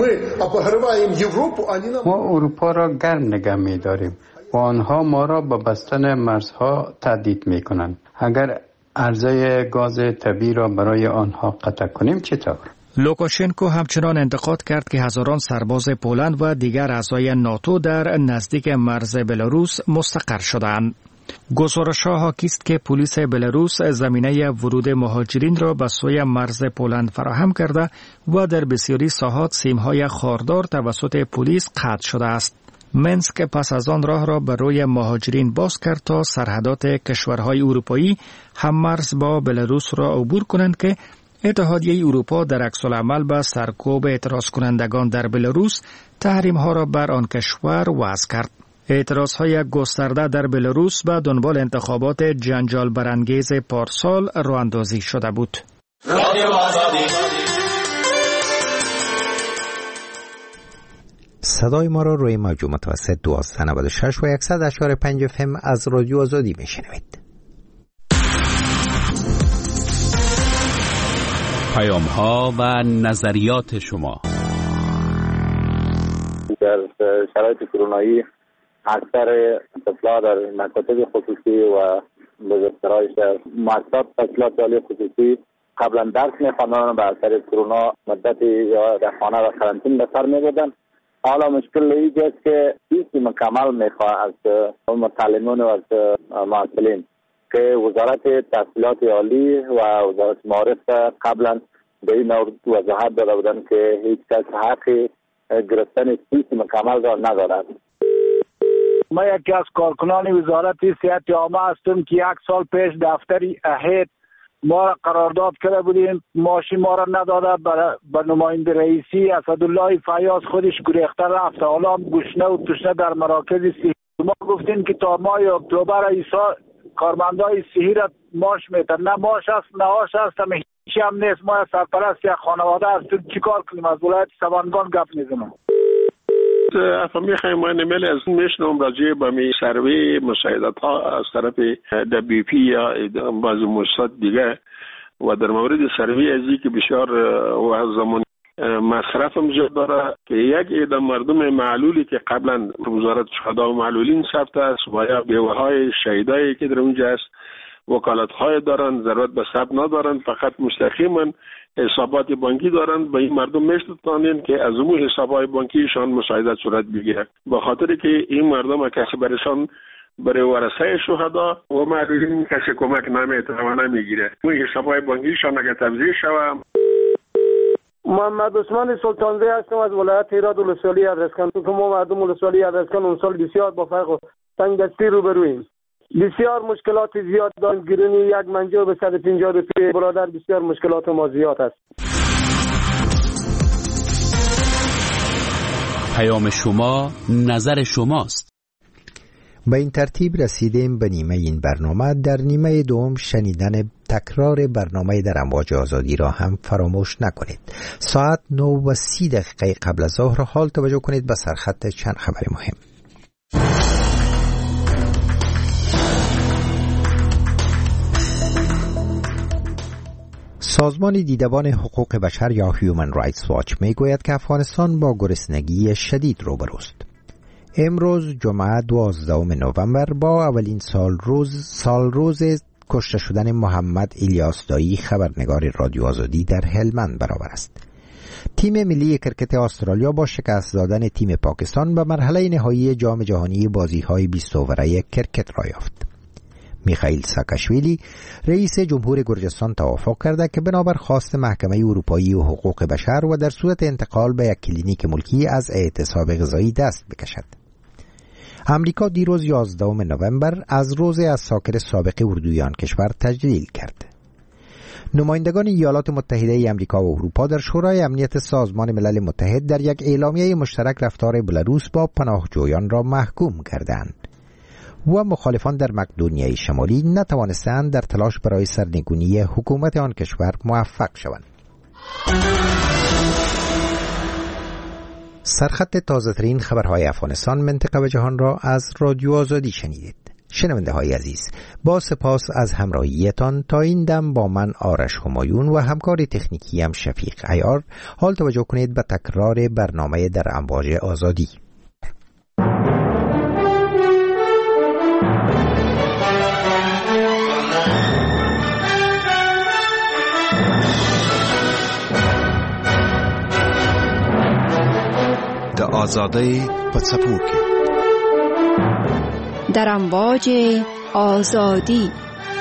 ما اروپا را گرم نگه می‌داریم و آنها ما را به بستن مرزها تهدید می‌کنند. اگر عرضه گاز طبیعی را برای آنها قطع کنیم چطور؟ لوکاشنکو همچنان انتقاد کرد که هزاران سرباز پولند و دیگر اعضای ناتو در نزدیک مرز بلاروس مستقر شدند. گزارش‌ها حاکی است که پلیس بلاروس زمینه ورود مهاجرین را به سوی مرز پولند فراهم کرده و در بسیاری ساحات سیم‌های خاردار توسط پلیس قطع شده است. منسک پس از آن راه را برای مهاجرین باز کرد تا سرحدات کشورهای اروپایی هم مرز با بلاروس را عبور کنند که اتحادیه اروپا در عکس‌العمل به سرکوب اعتراض کنندگان در بلاروس تحریم‌ها را بر آن کشور وضع کرد. اعتراض‌های گسترده در بلاروس به دنبال انتخابات جنجال برانگیز پارسال راه‌اندازی شده بود. صدای ما را روی موج متوسط 1296 و 100.5 FM از رادیو آزادی میشنوید. پیام‌ها و نظریات شما. در شرایط کرونایی اکثر طفل‌ها در مکاتب خصوصی و بزرگترهای شهر مؤسسات تحصیلات عالی خصوصی قبلا درس می‌خواندند و اثر کرونا مدتی یا در خانه و قرنطینه به سر می‌بردند. حالا مشکل اینجاست که فیس مکمل می‌خواد از متعلمین و از معلمین که وزارت تحصیلات عالی و وزارت معارف قبلا به این وضاحت داده بودند که هیچ کس حق گرفتن فیس مکمل را ندارد. ما یکی از کارکنان وزارت صحت عامه هستم که 1 سال پیش دفتر اهید ما را قرارداد کرده بودیم، ماشی ما را نداده، به نماینده رئیسی اسدالله فیاض خودش گریخته رفته. حالا گشنه و تشنه در مراکز صحی ما گفتیم که تا ماه اکتبر ایسا کارمندای صحی را ماش میتن، نه ماش است نه آش است، همه هیچی هم نیست. ما سرپرست یک خانواده هستیم، چیکار کنیم؟ از ولایت سبانگان گپ میزنم. اصلا میخوایم ما نمیل از میشنم راجع به می سروی مساعدت ها از طرف WP یا بعض مؤسسات دیگه و در مورد سروی ازی که بسیار و زمان مصرف هم زیاد داره که یک عده مردم معلولی که قبلا وزارت شهدا و معلولین ثبت است و یا بیوه های شهیدایی که در اونجا است وکالت‌های دارن، ضرورت به ثبت ندارن، فقط مستقیما حسابات بانکی دارن. به این مردم میشناسند که از اون حسابات بانکیشان مساعدت صورت بگیره. به خاطر که این مردم کسی برشان برای ورثه شهدا و معلولین کسی کمک نمیتونه نمیگیره. اون حسابات بانکیشان اگر تبذیر شود. محمد عثمان سلطانزی هستم از ولایت هرات ولسوالی ادرسکن. تو ما مردم ولسوالی ادرسکن اون سال بسیار با فرق و تنگ دستی روبرویم. بسیار مشکلات زیاد داریم. گرونی یک منجو به 150 روپیه برادر، بسیار مشکلات ما زیاد است. پیام شما نظر شماست. به این ترتیب رسیدیم به نیمه این برنامه. در نیمه دوم شنیدن تکرار برنامه در امواج آزادی را هم فراموش نکنید. ساعت 9:30 قبل از ظهر حال توجه کنید به سرخط چند خبر مهم. سازمان دیدبان حقوق بشر یا هیومن رایتس واچ میگوید که افغانستان با گرسنگی شدید روبروست. امروز جمعه 12 نوامبر با اولین سالروز کشته شدن محمد الیاس دایی خبرنگار رادیو آزادی در هلمند برابر است. تیم ملی کرکت استرالیا با شکست دادن تیم پاکستان به مرحله نهایی جام جهانی بازی‌های 20 اووره کرکت را یافت. میخائیل ساکاشویلی رئیس جمهور گرجستان توافق کرده که بنابر خواست محکمه اروپایی و حقوق بشر و در صورت انتقال به یک کلینیک ملکی از اعتصاب غذایی دست بکشد. امریکا دیروز 11 نوامبر از روز از ساکر سابق اردویان کشور تجلیل کرد. نمایندگان ایالات متحده امریکا و اروپا در شورای امنیت سازمان ملل متحد در یک اعلامیه مشترک رفتار بلاروس با پناهجویان را محکوم کردند و مخالفان در مقدونیه شمالی نتوانستند در تلاش برای سرنگونی حکومت آن کشور موفق شوند. سرخط تازه‌ترین خبرهای افغانستان، منطقه و جهان را از رادیو آزادی شنیدید. شنونده های عزیز، با سپاس از همراهیتان تا این دم با من آرش همایون و همکار تکنیکی هم شفیق عیار. حال توجه کنید به تکرار برنامه در امواج آزادی. د آزادی په څپو کې در امواج آزادی.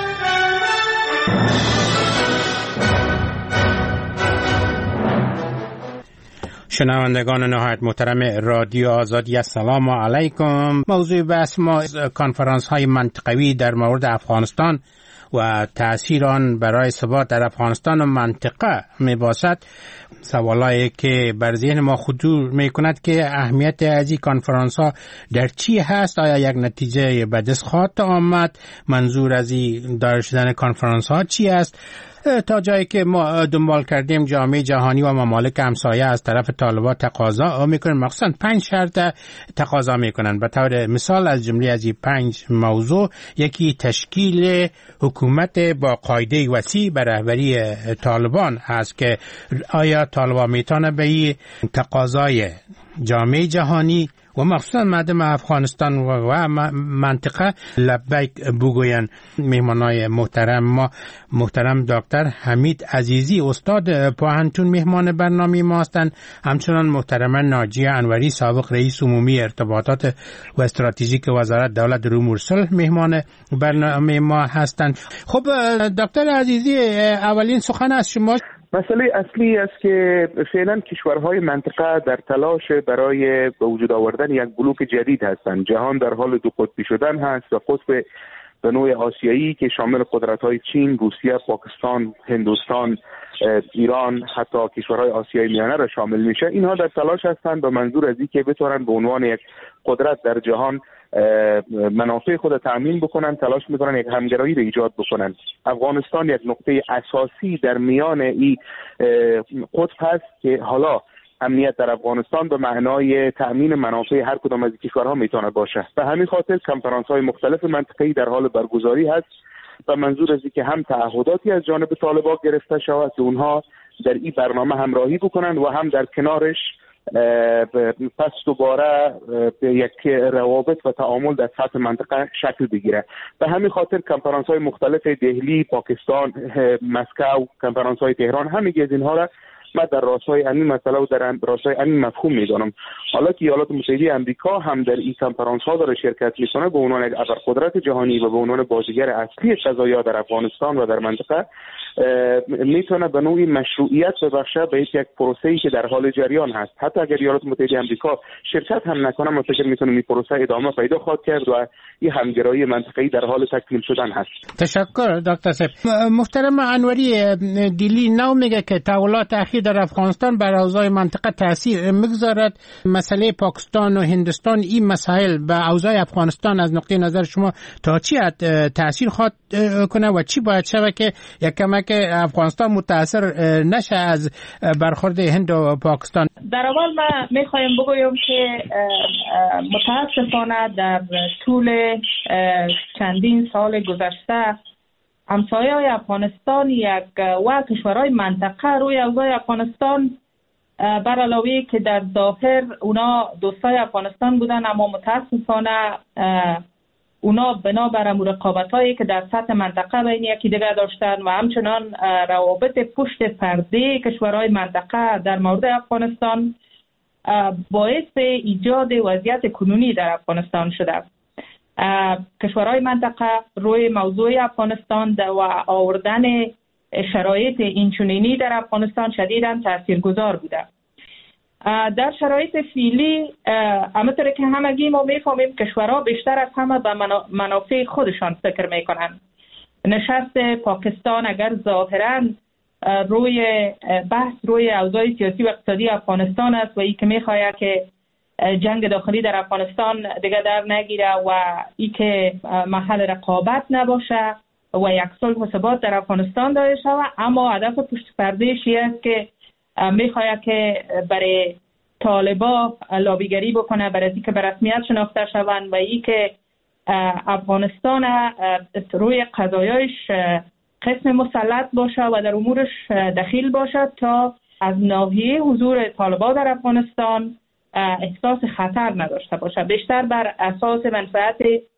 شنوندگان نهایت محترم رادیو آزادی، السلام علیکم. موضوع بحث ما کنفرانس های منطقوی در مورد افغانستان و تأثیر آن برای ثبات در افغانستان و منطقه می باشد. سوالایی که بر ذهن ما خطور می کند که اهمیت از این کنفرانس ها در چی هست؟ آیا یک نتیجه به دست خواهد آمد؟ منظور از این دایر شدن کنفرانس ها چی است؟ تا جایی که ما دنبال کردیم جامعه جهانی و ممالک همسایه از طرف طالبان تقاضا میکنن، مخصوصا 5 شرط تقاضا میکنن. به طور مثال از جمله از این 5 موضوع یکی تشکیل حکومت با قاعده وسیع به رهبری طالبان هست که آیا طالبان میتونه به این تقاضای جامعه جهانی و مخصوصا مردم افغانستان و منطقه لبیک بگوین؟ مهمانای محترم ما محترم دکتر حمید عزیزی استاد پوهنتون مهمان برنامه ما هستند، همچنان محترم ناجیه انوری سابق رئیس عمومی ارتباطات و استراتژیک وزارت دولت روم صلح مهمان برنامه ما هستند. خب دکتر عزیزی، اولین سخن از شما. مسئله اصلی است که فعلا کشورهای منطقه در تلاش برای به وجود آوردن یک بلوک جدید هستند. جهان در حال دو قطبی شدن هست و قطب به نوع آسیایی که شامل قدرت‌های چین، روسیه، پاکستان، هندوستان، ایران، حتی کشورهای آسیای میانه را شامل میشه. اینها در تلاش هستند به منظور از اینکه بتوانند به عنوان یک قدرت در جهان منافع خود تأمین بکنن، تلاش میکنن یک همگرایی را ایجاد بکنن. افغانستان یک نقطه اساسی در میان این قطب هست که حالا امنیت در افغانستان به معنای تأمین منافع هر کدام از کشورها میتونه باشه. به همین خاطر کنفرانس های مختلف منطقه‌ای در حال برگزاری هست و منظور از اینکه هم تعهداتی از جانب طالبان گرفته شود که اونها در این برنامه همراهی بکنن و هم در کنارش پس دوباره یک روابط و تعامل در سطح منطقه شکل بگیره. به همین خاطر کنفرانس های مختلف دهلی، پاکستان، مسکو، کنفرانس های تهران، همگی از اینها را من در راستای همین مسئله و در راستای همین مفهوم میدانم. حالا که ایالات متحده آمریکا هم در این کنفرانس ها داره شرکت میکنه به عنوان یک ابرقدرت جهانی و به عنوان بازیگر اصلی قضایا در افغانستان و در منطقه، میتونه به نوعی مشروعیت ببخشه به یک پروسه‌ای که در حال جریان هست. حتی اگر ایالات متحده آمریکا شرکت هم نکنه، من فکر میکنم این پروسه ادامه پیدا خواهد کرد و این همگرایی منطقه‌ای در حال تکمیل شدن هست. تشکر دکتر صاحب. محترم انوری، دیلی نو میگه که تحولات اخیر در افغانستان بر اوضاع منطقه تاثیر میگذارد. مسئله پاکستان و هندوستان، این مسائل به اوضاع افغانستان از نقطه نظر شما تا چی تاثیر خواهد کنه و چی باید شود که یک کمک افغانستان متاثر نشه از برخورد هند و پاکستان؟ در اول من میخوایم بگویم که متاسفانه در طول چندین سال گذشته همسایه‌های افغانستان و کشورهای منطقه روی اوضاع افغانستان بر علاوه که در ظاهر اونا دوستای افغانستان بودن، اما متاسفانه اونا بنابر رقابت‌هایی که در سطح منطقه بین یکی دیگر داشتن و همچنان روابط پشت پرده کشورهای منطقه در مورد افغانستان باعث ایجاد وضعیت کنونی در افغانستان شده. کشورهای منطقه روی موضوع افغانستان و آوردن شرایط اینچنینی در افغانستان شدیداً تاثیرگذار بوده. در شرایط فعلی همونطور که همگی ما میفهمیم کشورها بیشتر از همه به منافع خودشان فکر میکنن. نشست پاکستان اگر ظاهراً روی بحث روی اوضاع سیاسی و اقتصادی افغانستان است و ای که میخواهد که جنگ داخلی در افغانستان دیگه در نگیره و ای که محل رقابت نباشه و یک صلح و ثبات در افغانستان داده شود، اما هدف پشت پرده‌اش است که میخواهد که برای طالبا لابیگری بکنه برای اینکه به رسمیت شناخته شوند و ای که افغانستان روی قضایاش قسم مسلط باشه و در امورش دخیل باشه تا از ناحیه حضور طالبا در افغانستان احساس خطر نداشته باشه، بیشتر بر اساس منفعت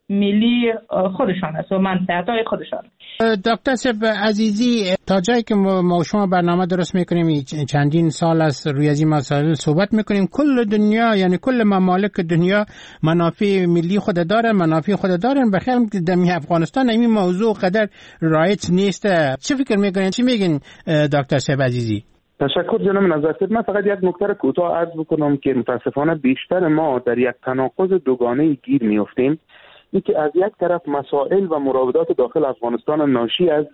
ملی خودشان است و منفعت‌های خودشان. دکتر صاحب عزیزی، تا جایی که ما شما برنامه درست میکنیم چندین سال است روی از این مسائل صحبت میکنیم، کل دنیا یعنی کل ممالک دنیا منافع ملی خود دارن، منافع خود دارن. بخیر در افغانستان این موضوع قدر رایج نیست. چه فکر میکنین؟ چی میگین دکتر صاحب عزیزی؟ تشکر جناب نظرت. من فقط یک نکته کوتاه عرض بکنم که متاسفانه بیشتر ما در یک تناقض دوگانه گیر میافتیم. اینکه از یک طرف مسائل و مراودات داخل افغانستان ناشی از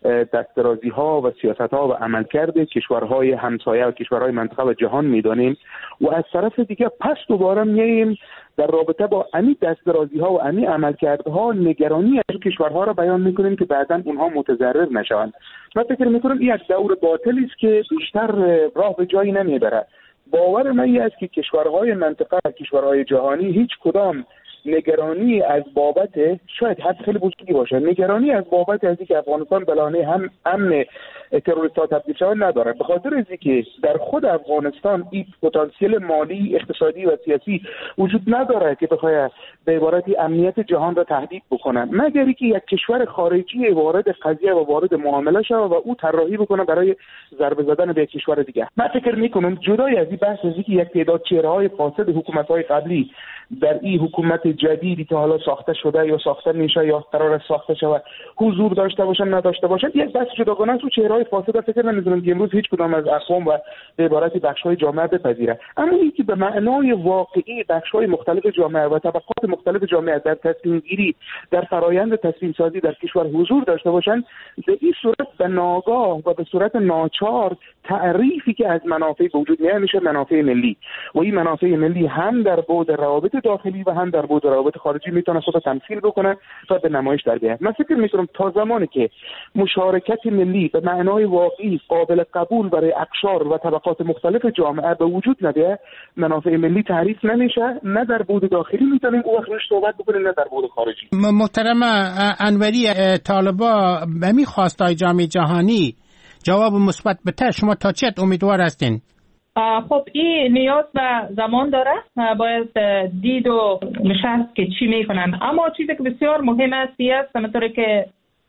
دسترازی ها و سیاست ها و عملکرد کشورهای همسایه و کشورهای منطقه و جهان میدانیم و از طرف دیگه پس دوباره میاییم در رابطه با امی دسترازی ها و امی عملکردها نگرانی از کشورها را بیان میکنیم که بعداً اونها متضرر نشوند. من فکر میکنم این یک دور باطلی است که بیشتر راه به جایی نمیبره. باور من این است که کشورهای منطقه و کشورهای جهانی هیچ کدام نگرانی از بابت شاید حد خیلی بزرگی باشه، نگرانی از بابت از اینکه افغانستان بلانه هم امن تروریست‌ها تبدیل شود نداره، به خاطر اینکه در خود افغانستان این پتانسیل مالی، اقتصادی و سیاسی وجود نداره که بخواد به عبارتی امنیت جهان را تهدید بکنه، مگر اینکه یک کشور خارجی وارد قضیه و وارد معامله شود و او طراحی بکنه برای ضربه زدن به یک کشور دیگه. من فکر می‌کنم جدای از این بحث از اینکه یک تعداد چهره‌های فاسد حکومت‌های قبلی در این حکومت جدیدی که حالا ساخته شده یا ساخته میشه یا قرار است ساخته شود حضور داشته باشن نداشته باشن، یک بحث جداگانه است. چهره‌های فاسد فکر نمی‌کنم که امروز هیچ کدام از اقوام و به عبارت بخش‌های جامعه بپذیره، اما اینکه به معنای واقعی بخش‌های مختلف جامعه و طبقات مختلف جامعه در تصمیم گیری در فرایند تصمیم سازی در کشور حضور داشته باشن، به این صورت به ناگاه و به صورت ناچار تعریفی که از منافع وجود میاد میشه منافع ملی و این منافع ملی هم در بعد روابط داخلی و هم در بعد روابط خارجی میتونه خودش تمثیل بکنه و به نمایش در بیاد. من فکر میکنم تا زمانی که مشارکت ملی به معنای واقعی قابل قبول برای اقشار و طبقات مختلف جامعه به وجود نده، منافع ملی تعریف نمیشه، نه در بعد داخلی میتونیم او وقت روش صحبت بکنیم نه در بعد خارجی. محترم انوری، طالبا به می خواستای جامعه جهانی جواب مثبت بده، شما تا چه امیدوار هستین؟ خب این نیاز به زمان داره، باید دید و نشست که چی میکنن. اما چیزی که بسیار مهم است همونطوری که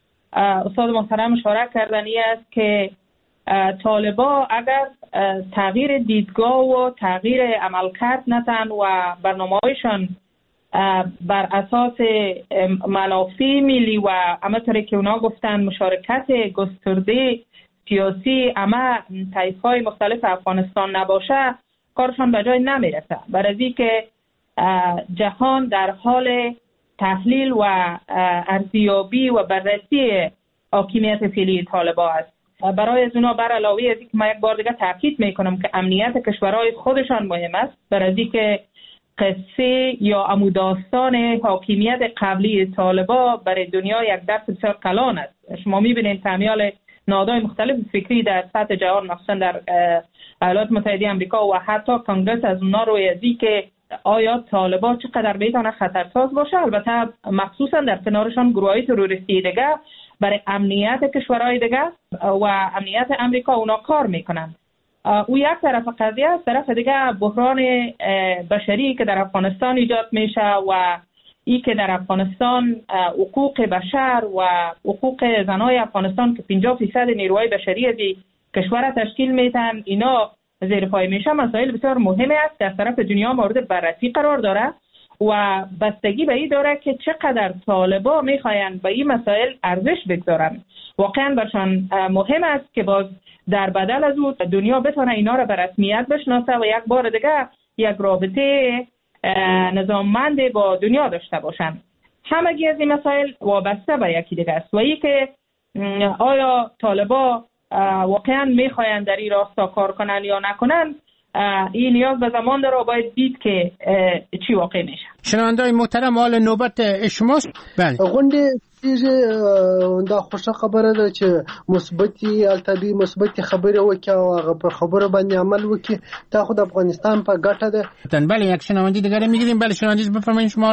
استاد محترم اشاره کردن است که طالبا اگر تغییر دیدگاه و تغییر عملکرد نتن و برنامه‌هایشان بر اساس منافع ملی و همونطوری که اونا گفتن مشارکت گسترده سیاسی اما طایف‌های مختلف افغانستان نباشه، کارشان به جای نمیرسه. برای که جهان در حال تحلیل و ارزیابی و بررسی حاکمیت فعلی طالبان است. برای از اونا بر علاوه از اینکه ما یک بار دیگه تاکید میکنم که امنیت کشورهای خودشان مهم است، برای که قصه یا عموداستان حاکمیت قبلی طالبان برای دنیا یک درس بسیار کلان است. شما میبینید تعمیال نهادهای مختلف فکری در سطح جهان، مخصوصا در ایالات متحده آمریکا و حتی کانگرس از اونا روی ازی که آیا طالبان چقدر میتونه خطرساز باشه. البته مخصوصا در کنارشان گروه‌های تروریستی دیگه برای امنیت کشورهای دیگه و امنیت امریکا اونا کار میکنن. او یک طرف قضیه است. طرف دیگه بحران بشری که در افغانستان ایجاد میشه و ای که در افغانستان حقوق بشر و حقوق زنای افغانستان که 50% نیروهای بشری از کشور تشکیل میدن اینا زیر پای میشه، مسائل بسیار مهمه است در طرف دنیا مورد بررسی قرار داره و بستگی به این داره که چقدر طالبا میخواین به این مسائل ارزش بگذارن. واقعا برشان مهم است که باز در بدل از اون دنیا بتونه اینا را به رسمیت بشناسه و یک بار دیگه یک رابطه نظاممند با دنیا داشته باشن. همگی از این مسائل وابسته به یکی دیگه است و ای که آیا طالبا واقعا میخواین در این راستا کار کنن یا نکنن، این نیاز به زمان داره و باید دید که چی واقع میشه. شنونده‌های محترم، حال نوبت شماست. بله. غونډه دا خوشا خبره ده چې مثبتي التبي مثبتي خبره وکړي او هغه په خبره باندې عمل وکړي. دا خو د افغانستان په ګټه ده. بله، یک شنونده دیگه میگیریم. بله شنونده بفرمایید شما.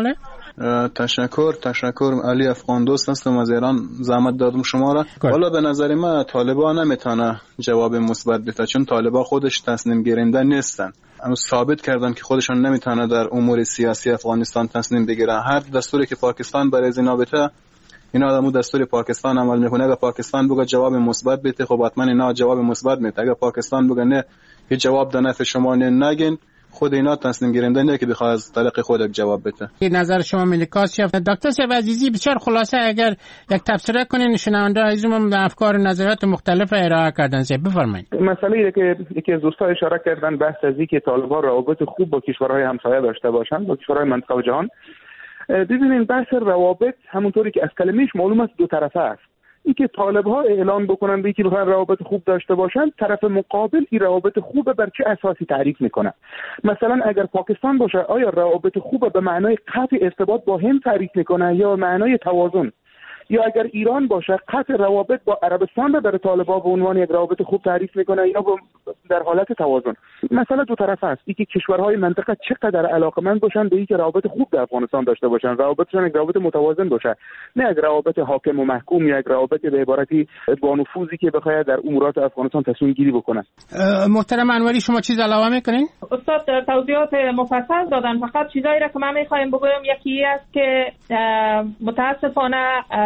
تشکر. علی افغان دوست هستم از ایران، زحمت دادم شما را. والا به نظر من طالبان نمیتونه جواب مثبت بده، چون طالبان خودش تصمیم گیرنده نیستن. اما ثابت کردن که خودشون نمیتونه در امور سیاسی افغانستان تصمیم بگیرن. هر دستوری که پاکستان برای اینا بده، اینا آدمو دستور پاکستان عمل میکنه. اگه پاکستان بگه جواب مثبت بده، خب حتما اینا جواب مثبت میده. اگه پاکستان بگه نه، هیچ جواب در نفع شما نگین، خود اینا تصمیم گیرنده نه که بخواد از طریق خود جواب بده. نظر شما ملیکاس شف دکتر صاحب عزیزی بسیار خلاصه اگر یک تبصره کنین شنونده عزیزم افکار و نظرات مختلف ارائه کردن. بفرمایید. مسئله که یکی از دوستان اشاره کردن بحث از اینکه طالبان روابط خوب با کشورهای همسایه داشته باشن، با کشورهای منطقه و جهان. ببینین بحث روابط همونطوری که از کلمه‌اش معلوم است دو طرفه است. این که طالب‌ها اعلان بکنن به اینکه بخوان روابط خوب داشته باشن، طرف مقابل این روابط خوب بر چه اساسی تعریف میکنه. مثلا اگر پاکستان باشه، آیا روابط خوب به معنای قطع ارتباط با هند تعریف میکنه یا معنای توازن؟ یا اگر ایران باشه قطع روابط با عربستان را برای طالبان به عنوان یک روابط خوب تعریف میکنه یا در حالت توازن؟ مسئله دو طرفه است. اینکه کشورهای منطقه چقدر علاقمند باشن به اینکه روابط خوب در افغانستان داشته باشن، روابطشون یک روابط متوازن باشه، نه یک روابط حاکم و محکوم یا یک روابط به عبارتی با نفوذی که بخواد در امورات افغانستان تصمیم گیری بکنه. محترم انوری شما چیز علاوه میکنین؟ استاد توضیحات مفصل دادن. فقط چیزایی را که من میخوایم بگویم یکی است که متاسفانه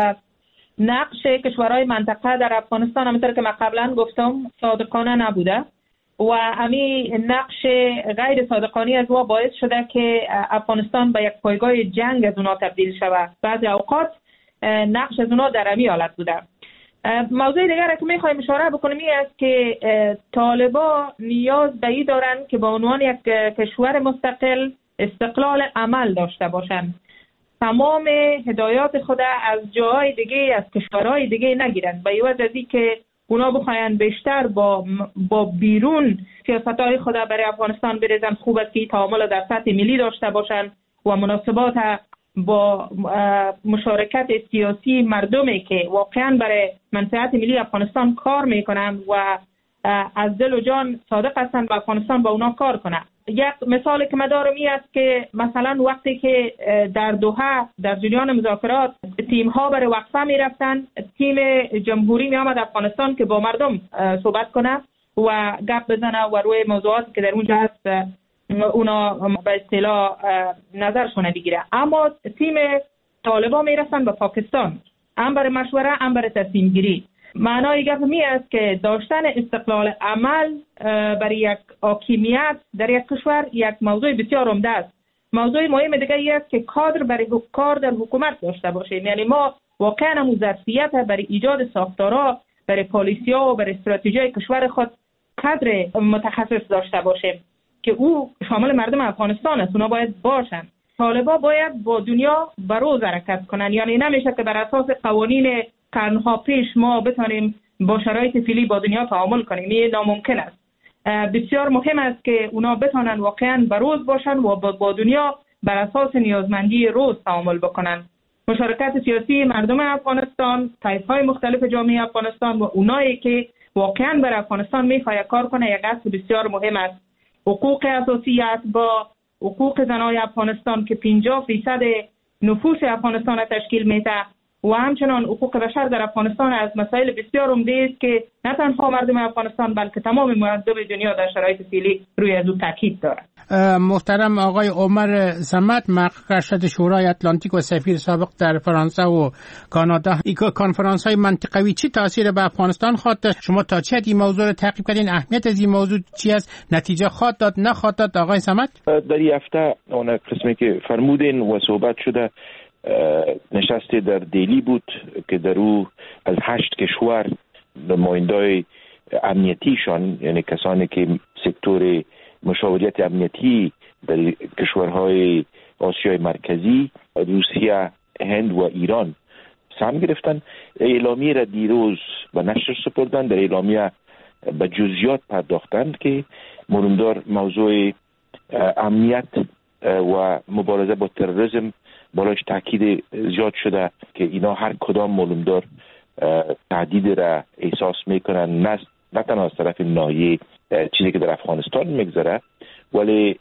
نقش کشورهای منطقه در افغانستان همونطور که من قبلا گفتم صادقانه نبوده و همین نقش غیر صادقانه از او باعث شده که افغانستان به یک پایگاه جنگ از اونا تبدیل شود. بعضی اوقات نقش از اونا در همین حالت بوده. موضوع دیگر که میخوایم اشاره بکنیم این است که طالبان نیاز به این دارن که به عنوان یک کشور مستقل استقلال عمل داشته باشند. تمام هدایات خود از جاهای دیگه از کشورهای دیگه نگیرن به عوض از اینکه اونا بخواین بیشتر با بیرون سیاستهای خود برای افغانستان بریزن. خوب است که تعامل در سطح ملی داشته باشن و مناسبات با مشارکت سیاسی مردمی که واقعا برای منفعت ملی افغانستان کار میکنن و از دل و جان صادق هستن به افغانستان با اونا کار کنن. یک مثال که من دارم این است که مثلا وقتی که در دوحه در جریان مذاکرات تیم ها برای وقفه می رفتن، تیم جمهوری می آمد افغانستان که با مردم صحبت کنه و گپ بزنه و روی موضوعاتی که در اونجا هست اونا به اصطلاح نظرشون بگیره. اما تیم طالبان میرسن به پاکستان، هم برای مشوره هم برای تصمیم گیری. معنای گپ می است که داشتن استقلال عمل برای یک حاکمیت در یک کشور یک موضوع بسیار عمده است. موضوع مهم دیگه ای است که کادر برای کار در حکومت داشته باشیم. یعنی ما واقعا ظرفیت برای ایجاد ساختارها برای پالیسی‌ها و برای استراتژی کشور خود کادر متخصص داشته باشیم که او شامل مردم افغانستان است. اونا باید باشن. طالبا باید با دنیا بروز حرکت کنن. یعنی نمیشه که بر اساس قوانین قرنها پیش ما بتونیم با شرایط فعلی با دنیا تعامل کنیم. این ناممکن است. بسیار مهم است که اونا بتونن واقعا بروز باشن و با دنیا بر اساس نیازمندی روز تعامل بکنن. مشارکت سیاسی مردم افغانستان، طایف‌های مختلف جامعه افغانستان و اونایی که واقعا بر افغانستان میخواد کار کنه یک اصل بسیار مهم است. حقوق اساسیت با حقوق زنای افغانستان که 50% نفوس افغانستان تشکیل میده و همچنان حقوق بشر در افغانستان از مسائل بسیار عمده است که نه تنها مردم افغانستان بلکه تمام مردم دنیا در شرایط فعلی روی از او تاکید دارند. محترم آقای عمر صمد، محقق ارشد شورای اتلانتیک و سفیر سابق در فرانسه و کانادا، این کنفرانس های منطقوی چی تاثیر به افغانستان خواهد داشت؟ شما تا چه حد این موضوع رو تعقیب کردین؟ اهمیت از این موضوع چی است؟ نتیجه خواهد داد نخواهد داد آقای صمد؟ در این هفته اون قسمی که فرمودین و صحبت شده نشست در دیلی بود که در او از 8 کشور نمایندای امنیتیشان، یعنی کسانی که سکتور مشاوریت امنیتی در کشورهای آسیای مرکزی، روسیه، هند و ایران سهم گرفتن. اعلامیه را دیروز به نشر سپردن. در اعلامیه به جزئیات پرداختند که مهمدار موضوع امنیت و مبارزه با تروریسم بالاش تاکید زیاد شده که اینا هر کدام معلومدار تهدید را احساس میکنن، نه تنها از طرف ناحیه چیزی که در افغانستان میگذره، ولی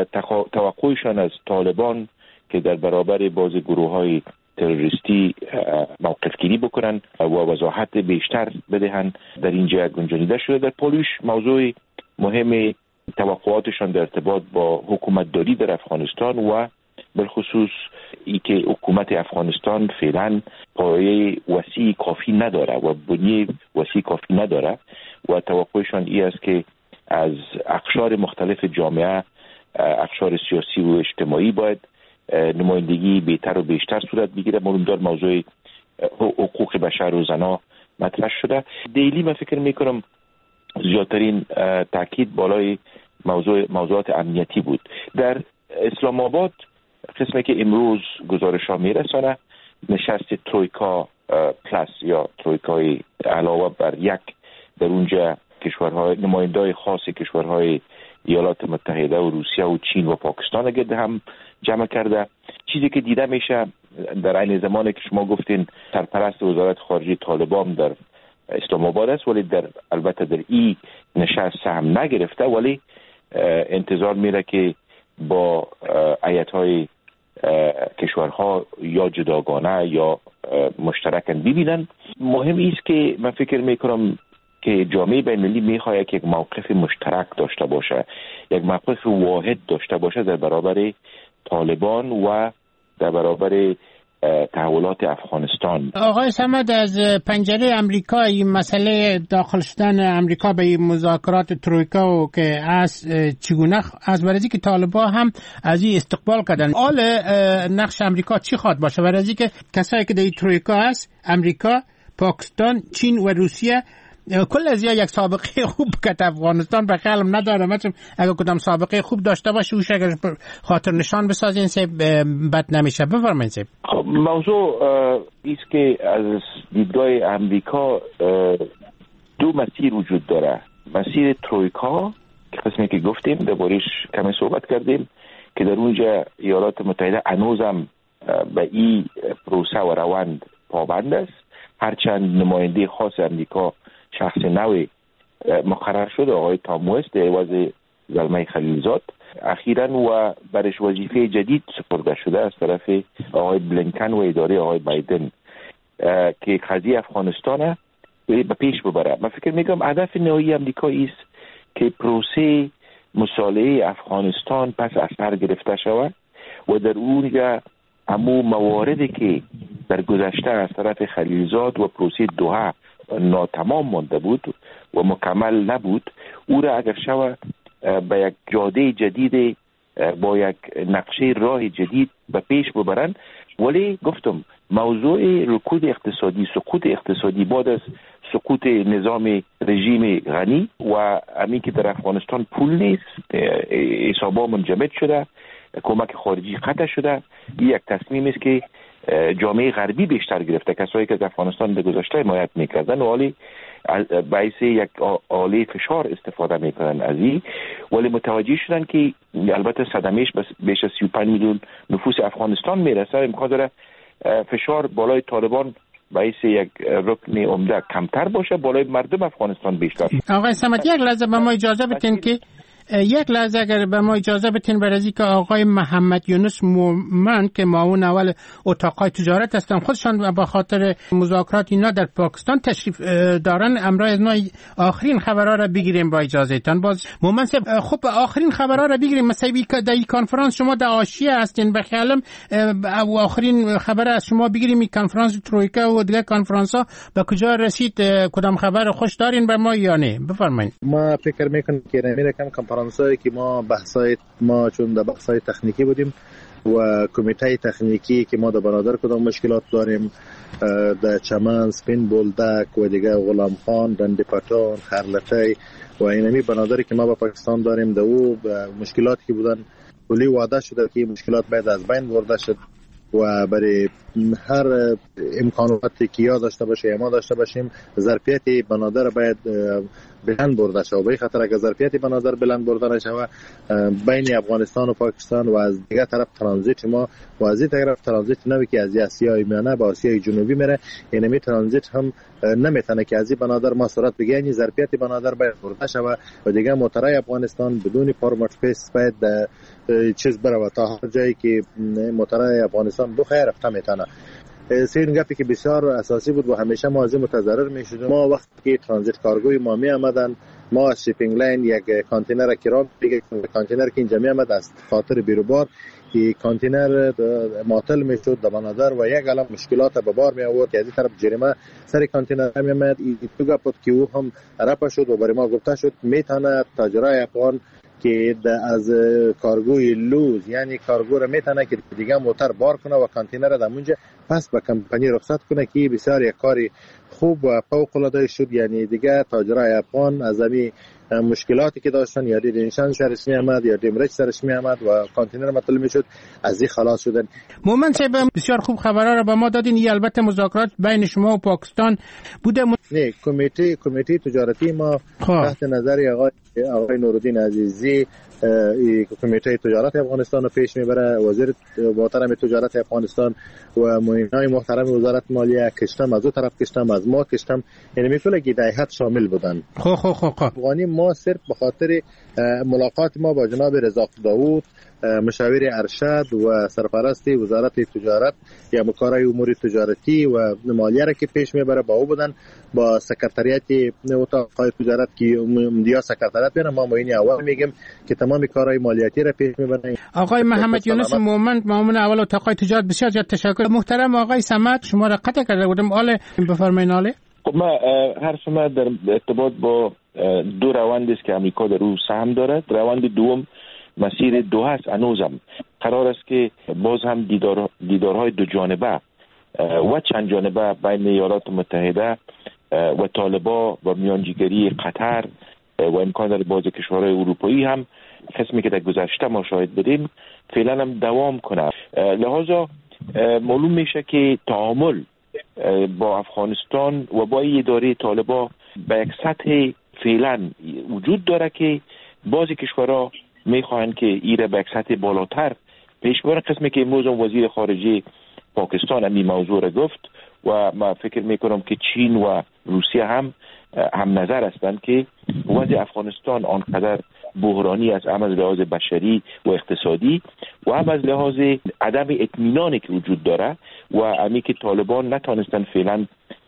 توقعشان از طالبان که در برابر باز گروه های تروریستی موقف گیری بکنن و وضاحت بیشتر بدهن در اینجا گنجانیده شده. در پولیش موضوع مهم توقعاتشان در ارتباط با حکومت داری در افغانستان و بالخصوص ای که حکومت افغانستان فعلا پایه وسیع کافی نداره و بنیه وسیع کافی نداره و توقعشان ای است که از اقشار مختلف جامعه، اقشار سیاسی و اجتماعی باید نمایندگی بهتر و بیشتر صورت بگیره. معلومدار موضوع حقوق بشر و زنا مطرح شده. دیلی من فکر میکنم زیادترین تاکید بالای موضوعات امنیتی بود. در اسلام آباد قسمی که امروز گزارش ها میرسانه نشست ترویکا پلاس یا ترویکای علاوه بر یک در اونجا کشورهای نمایندای خاص کشورهای ایالات متحده و روسیه و چین و پاکستان گرد هم جمع کرده. چیزی که دیده میشه در این زمانی که شما گفتین سرپرست وزارت خارجه طالبان در اسلام آباد است، ولی البته در این نشست سهم نگرفته، ولی انتظار میره که با هیئت‌های کشورها یا جداگانه یا مشترکاً ببینن. مهم است که من فکر میکنم که جامعه بین‌المللی میخواهد یک موقف مشترک داشته باشه، یک موقف واحد داشته باشه در برابر طالبان و در برابر تحولات افغانستان. آقای صمد، از پنجره امریکا این مسئله داخل شدن امریکا به این مذاکرات ترویکا و که از چگونه از برای که طالبان هم از این استقبال کردن، حال نقش امریکا چی خواهد باشه؟ برای که کسایی که در این ترویکا هست، امریکا، پاکستان، چین و روسیه کل از یک سابقه خوب که افغانستان به خیالم نداره. مثلا اگر کدام سابقه خوب داشته باشه اوش اگر خاطر نشان بسازین سه بد نمیشه. بفرمایید. خب موضوع است که از دیدگاه امریکا دو مسیر وجود داره. مسیر ترویکا که قسمی که گفتیم دربارش کمی صحبت کردیم که در اونجا ایالات متحده هنوزم به این پروسه و روند پابند است، هرچند نماینده خاص امریکا شخص نوی مقرر شده آقای تام وست در عوض زلمه خلیلزاد اخیراً و برش وظیفه جدید سپرده شده از طرف آقای بلینکن و اداره آقای بایدن که قضیه افغانستانه به پیش ببره. من فکر میکنم هدف نهایی امریکا است که پروسه مصالحه افغانستان پس از سر گرفته شود و در اونجا همو مواردی که در گذشته از طرف خلیلزاد و پروسه دوحه ناتمام مانده بود و مکمل نبود، او را اگر شود به یک جاده جدید با یک نقشه راه جدید به پیش ببرند. ولی گفتم موضوع رکود اقتصادی، سقوط اقتصادی بعد از سقوط نظام رژیم غنی و همین که در افغانستان پول نیست، حسابا منجمد شده، کمک خارجی قطع شده، یک تصمیم است که جامعه غربی بیشتر گرفته. کسایی که از افغانستان به گذشته حمایت میکردن ولی باعث یک آله فشار استفاده میکنن از این، ولی متوجه شدن که البته صدمهش بیش از 35 میلیون نفوس افغانستان میرسه، امکان داره فشار بالای طالبان باعث یک رکن عمده کمتر باشه، بالای مردم افغانستان بیشتر. آقای صمد یک لحظه به ما اجازه بدین که اگر به ما اجازه بدین برای که آقای محمد یونس مومند که معاون اول اتاقای تجارت هستن، خودشان به خاطر مذاکرات اینا در پاکستان تشریف دارن، امروز ما آخرین خبرها را بگیریم با اجازهتان. باز مومند صاحب خب آخرین خبرها را بگیریم. مثلا در این کنفرانس شما در آسیا هستین، به خیالم آخرین خبر از شما بگیریم. این کنفرانس ترویکا و دیگه کنفرانس ها به کجا رسید؟ کدام خبر خوش دارین به ما یا نه؟ بفرمایید. ما فکر میکنم که کنفرانسایی که ما چون در بحث‌های تکنیکی بودیم و کمیته تکنیکی که ما در بنادر کدام مشکلات داریم، در چمن، سپین بولدک و دیگه غلام خان، دنده پتان، خرلطی و اینمی بنادری که ما با پاکستان داریم، در او مشکلاتی که بودن کلی وعده شده که مشکلات باید از بین برده شد و برای هر امکاناتی که یا داشته باشه یا ما داشته باشیم ظرفیت بنادر باید بلند برده شود. به خاطر اگر ظرفیت بنادر بلند برده نشه بین افغانستان و پاکستان و از دیگه طرف ترانزیت ما و از این طرف ترانزیت نوی که از آسیای میانه با آسیای جنوبی میره، اینمی ترانزیت هم نمیتونه که از این بنادر ما صورت بگیریم. ظرفیت بنادر باید برده شود و دیگه موترای افغانستان بدون فارمات فیس باید چیز بره تا هر جایی که موترای افغانستان بخیر رفته میتونه. این گپی که بسیار اساسی بود و همیشه ما از این متضرر میشدیم. ما وقتی که ترانزیت کارگوی ما می آمدن، ما از شیپینگ لاین یک کانتینر کرام دیگه کانتینر که اینجا می آمد از خاطر بیروبار که کانتینر معطل میشد در بنادر و یک عالم مشکلات به بار می آورد. از این طرف جریمه سر کانتینر می آمد. این تو گپ بود که او هم رفع شد و برای ما گفته شد میتونه تاجرای افغان که از کارگوی لوز یعنی کارگو را میتونه که دیگه موتر بار کنه و کانتینر را اونجا پس به کمپانی رخصت کنه که بسیار یک کاری خوب و فوق العاده شد. یعنی دیگه تاجرای افغان از همین مشکلاتی که داشتن یا دیدنشان سرش می آمد یا دیمرچ سرش می آمد و کانتینر مطلع می شد، از این خلاص شدن. مومند صاحب بسیار خوب خبرها را به ما دادین. این البته مذاکرات بین شما و پاکستان بوده. نه کمیته تجارتی ما تحت نظر آقای نورالدین عزیزی کمیته تجارت افغانستان رو پیش میبره، وزیر محترم تجارت افغانستان و معینای محترم وزارت مالیه کشتم، از اون طرف کشتم، از ما کشتم، یعنی میکنه که دایحت شامل بودن. افغانی ما صرف به خاطر ملاقات ما با جناب رضا داوود مشاور ارشد و سرپرست وزارت تجارت یا مکارای امور تجارتی و مالیه را که پیش میبره با او بودن، با سکرتریات اتاقهای تجارت که مدیا سکرتریات بیان ما معین اول میگیم که تمام کارهای مالیاتی را پیش میبرن. آقای محمد یونس مومند معاون اول اتاقهای تجارت، بسیار زیاد تشکر. محترم آقای صمد شما را قطع کرده بودم، آله بفرمایید. آله خب ما حرف ما در ارتباط با دو روند است که امریکا در او سهم دارد. روند دوم مسیر دوحه است. هنوزم قرار است که باز هم دیدارهای دو جانبه و چند جانبه بین ایالات متحده و طالبان و میانجیگری قطر و امکان داره باز کشورهای اروپایی هم قسمی که در گذشته ما شاهد بودیم فعلا هم دوام کنه. لحاظا معلوم میشه که تعامل با افغانستان و با اداره طالبان به یک سطح فعلا وجود داره که بعضی کشورها میخواهند که ایره به یک سطح بالاتر پیش ببرن. قسمی که امروز وزیر خارجه پاکستان این موضوع را گفت و ما فکر میکنم که چین و روسیه هم نظر هستند که وضع افغانستان آنقدر بحرانی است، هم از لحاظ بشری و اقتصادی و هم از لحاظ عدم اطمینانی که وجود داره و همی که طالبان نتانستن فعلا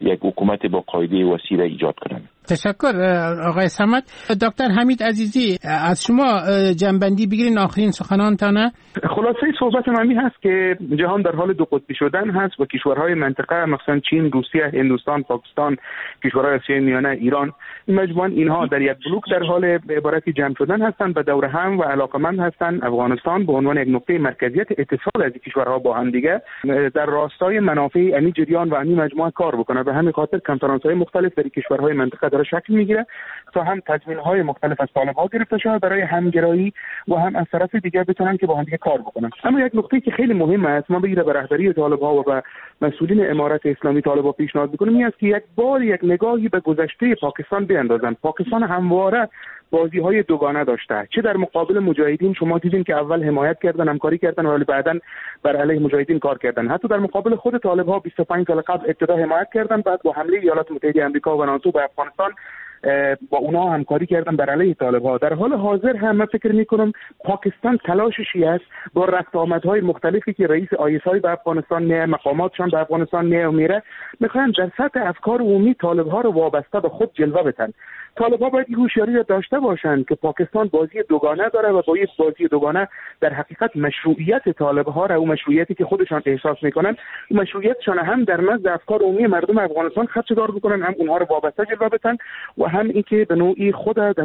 یک حکومت با قاعده وسیع ایجاد کنند. تشکر آقای صمد. دکتر حمید عزیزی از شما جنبندی بگیرین آخرین سخنانتانه. خلاصه صحبت من هست که جهان در حال دو قطبی شدن هست و کشورهای منطقه مثلا چین، روسیه، هندوستان، پاکستان، کشورهای آسیای میانه، ایران، مجموعاً اینها در یک بلوک در حال عبارتی جمع شدن هستند و دور هم و علاقمند هستند. افغانستان به عنوان یک نقطه مرکزیت اتصال از کشورها با هم دیگه در راستای منافع امی جریان و امی مجموعه کار بکنه. به همین خاطر کنفرانس‌های مختلف در کشورهای منطقه داره شکل میگیره تا هم تضمین‌های مختلف از طالب‌ها گرفته شده برای همگرایی و هم از طرف دیگه بتونن که با هم دیگه کار بکنن. اما یک نکته که خیلی مهمه است، ما بگیره به رهبری طالب‌ها و به مسئولین امارت اسلامی طالب‌ها پیشنهاد می‌کنیم، این است که یک نگاهی به گذشته پاکستان بیاندازن. پاکستان همواره بازی‌های دوگانه داشته، چه در مقابل مجاهدین شما دیدین که اول حمایت کردن، همکاری کردن ولی بعداً بر علیه مجاهدین کار کردن. حتی در مقابل خود طالب‌ها 25 سال قبل ابتدا حمایت کردن، بعد با حمله ایالات متحده آمریکا و ناتو به افغانستان با اونا همکاری کردن بر علیه طالب‌ها. در حال حاضر هم من فکر می‌کنم پاکستان تلاششی است با رفت آمدهای مختلفی که رئیس آی‌اس‌آی به افغانستان میه، مقاماتشان به افغانستان میه و میره، می‌خوان در سطح افکار عمومی طالب‌ها رو وابسته به خود جلوه بدن. طالب‌ها باید این هوشیاری را داشته باشند که پاکستان بازی دوگانه داره و با این بازی دوگانه در حقیقت مشروعیت طالب‌ها را، اون مشروعیتی که خودشان احساس می‌کنن، مشروعیتشان هم در نزد افکار عمومی مردم افغانستان خدشه‌دار بکنن، هم اونها رو وابسته جلوه بدن و هم اینکه به نوعی خود در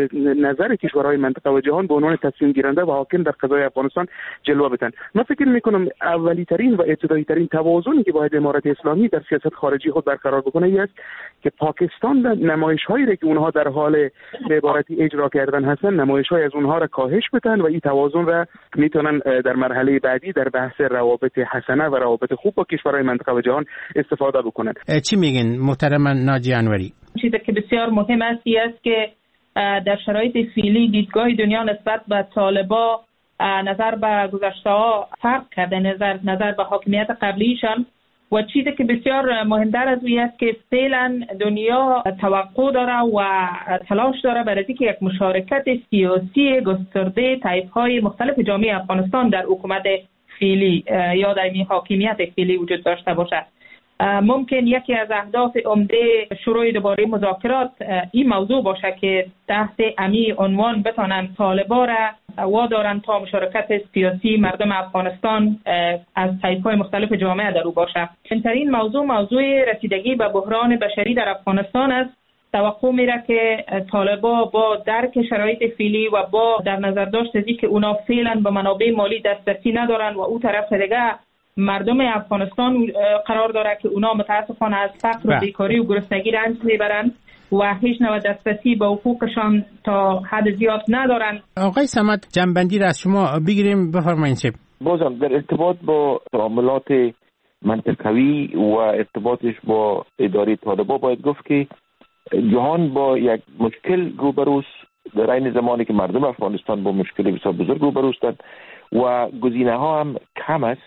نظر کشورهای منطقه و جهان به عنوان تصمیم گیرنده و حاکم در قضای افغانستان جلوه بدن. من فکر می‌کنم اولی ترین و ابتدایی ترین توازنی که باید امارت اسلامی در سیاست خارجی خود برقرار بکنه است که پاکستان در نمایش‌هایی که اونها در حال به عبارتی اجرا کردن هستن، نمایش‌های از اونها را کاهش بدن و این توازن را میتونن در مرحله بعدی در بحث روابط حسنه و روابط خوب با کشورهای منطقه و جهان استفاده بکنن. چی میگین محترم ناجی انوری؟ چیزی که بسیار مهم است که در شرایط فعلی دیدگاه دنیا نسبت به طالبا نظر به گذشته‌ها فرق کرده، نظر به حاکمیت قبلیشان، و چیزی که بسیار مهمتر از اون است که فعلا دنیا توقع داره و تلاش داره برای اینکه یک مشارکت سیاسی گسترده طیف‌های مختلف جامعه افغانستان در حکومت فعلی یا در این حاکمیت فعلی وجود داشته باشه. ممکن یکی از اهداف عمده شروع دوباره مذاکرات این موضوع باشه که تحت امی عنوان بتانن طالبا را وادارن تا مشارکت سیاسی مردم افغانستان از طیف‌های مختلف جامعه در او باشه. این موضوع رسیدگی به بحران بشری در افغانستان است. توقع میره که طالبا با درک شرایط فعلی و با در نظر داشت از اینکه اونا فعلا به منابع مالی دسترسی ندارن و او طرف دیگه مردم افغانستان قرار داره که اونا متاسفانه از فقر و بیکاری و گرسنگی رنج میبرن و هیچ نوع دسترسی به حقوقشان تا حد زیاد ندارن. آقای صمد جنبندی را از شما بگیریم، بفرمایید. بازم در ارتباط با تعاملات منطقوی و ارتباطش با اداره طالبان باید گفت که جهان با یک مشکل روبروست در این زمانی که مردم افغانستان با مشکل بسیار بزرگ روبروستند و گزینه ها هم کم است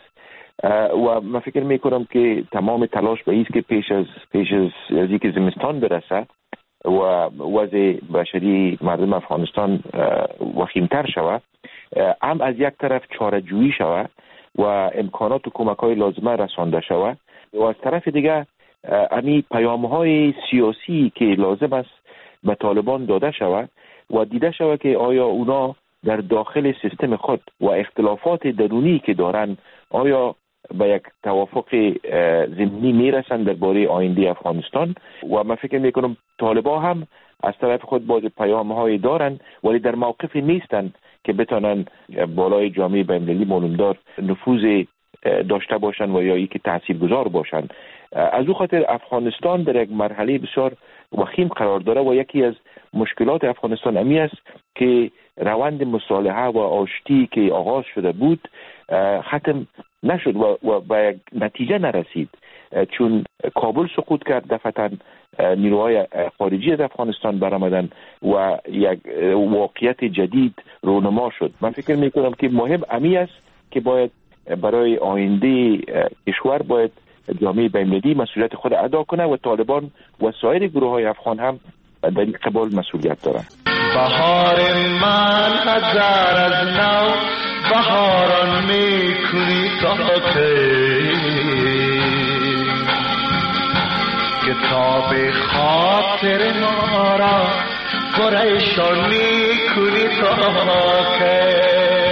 و من فکر میکنم که تمام تلاش به ایست که پیش از اینکه زمستان برسه و وضع بشری مردم افغانستان وخیمتر شود، هم از یک طرف چاره‌جویی شود و امکانات و کمک‌های لازمه رسانده شود و از طرف دیگه امی پیام‌های سیاسی که لازم است به طالبان داده شود و دیده شود که آیا اونا در داخل سیستم خود و اختلافات درونی که دارن آیا به یک توافق ضمنی میرسن درباره آینده افغانستان. و من فکر میکنم طالبان هم از طرف خود باز پیام‌های دارن ولی در موقف نیستن که بتونن بالای جامعه بین‌المللی معلومدار نفوذ داشته باشن و یا ای که تاثیرگذار باشن. از او خاطر افغانستان در یک مرحله بسیار وخیم قرار داره و یکی از مشکلات افغانستان امی است که روند مصالحه و آشتی که آغاز شده بود ختم نشد و به یک نتیجه نرسید، چون کابل سقوط کرد، دفعتاً نیروهای خارجی از افغانستان برآمدن و یک واقعیت جدید رونما شد. من فکر میکنم که مهم امی است که باید برای آینده کشور باید جامعه بین‌المللی مسئولیت خود ادا کنه و طالبان و سایر گروه‌های افغان هم در این قبال مسئولیت دارن. بهار من هزار از نو بهاران میکنی تا کی کتاب خاطر ما را پریشان میکنی تا که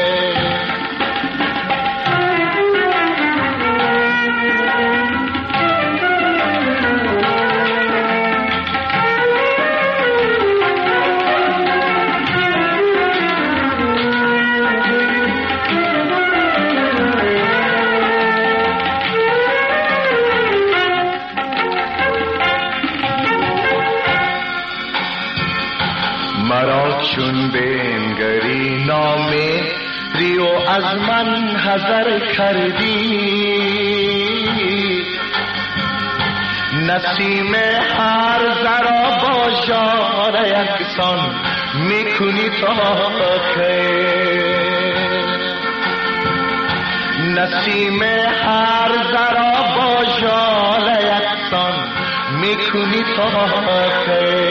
مرا چون بنگری نامه ریو از من حذر کردی نسیم هر ذرا با ژاله یکسان میکنی تا که نسیم هر ذرا با ژاله یکسان میکنی تا که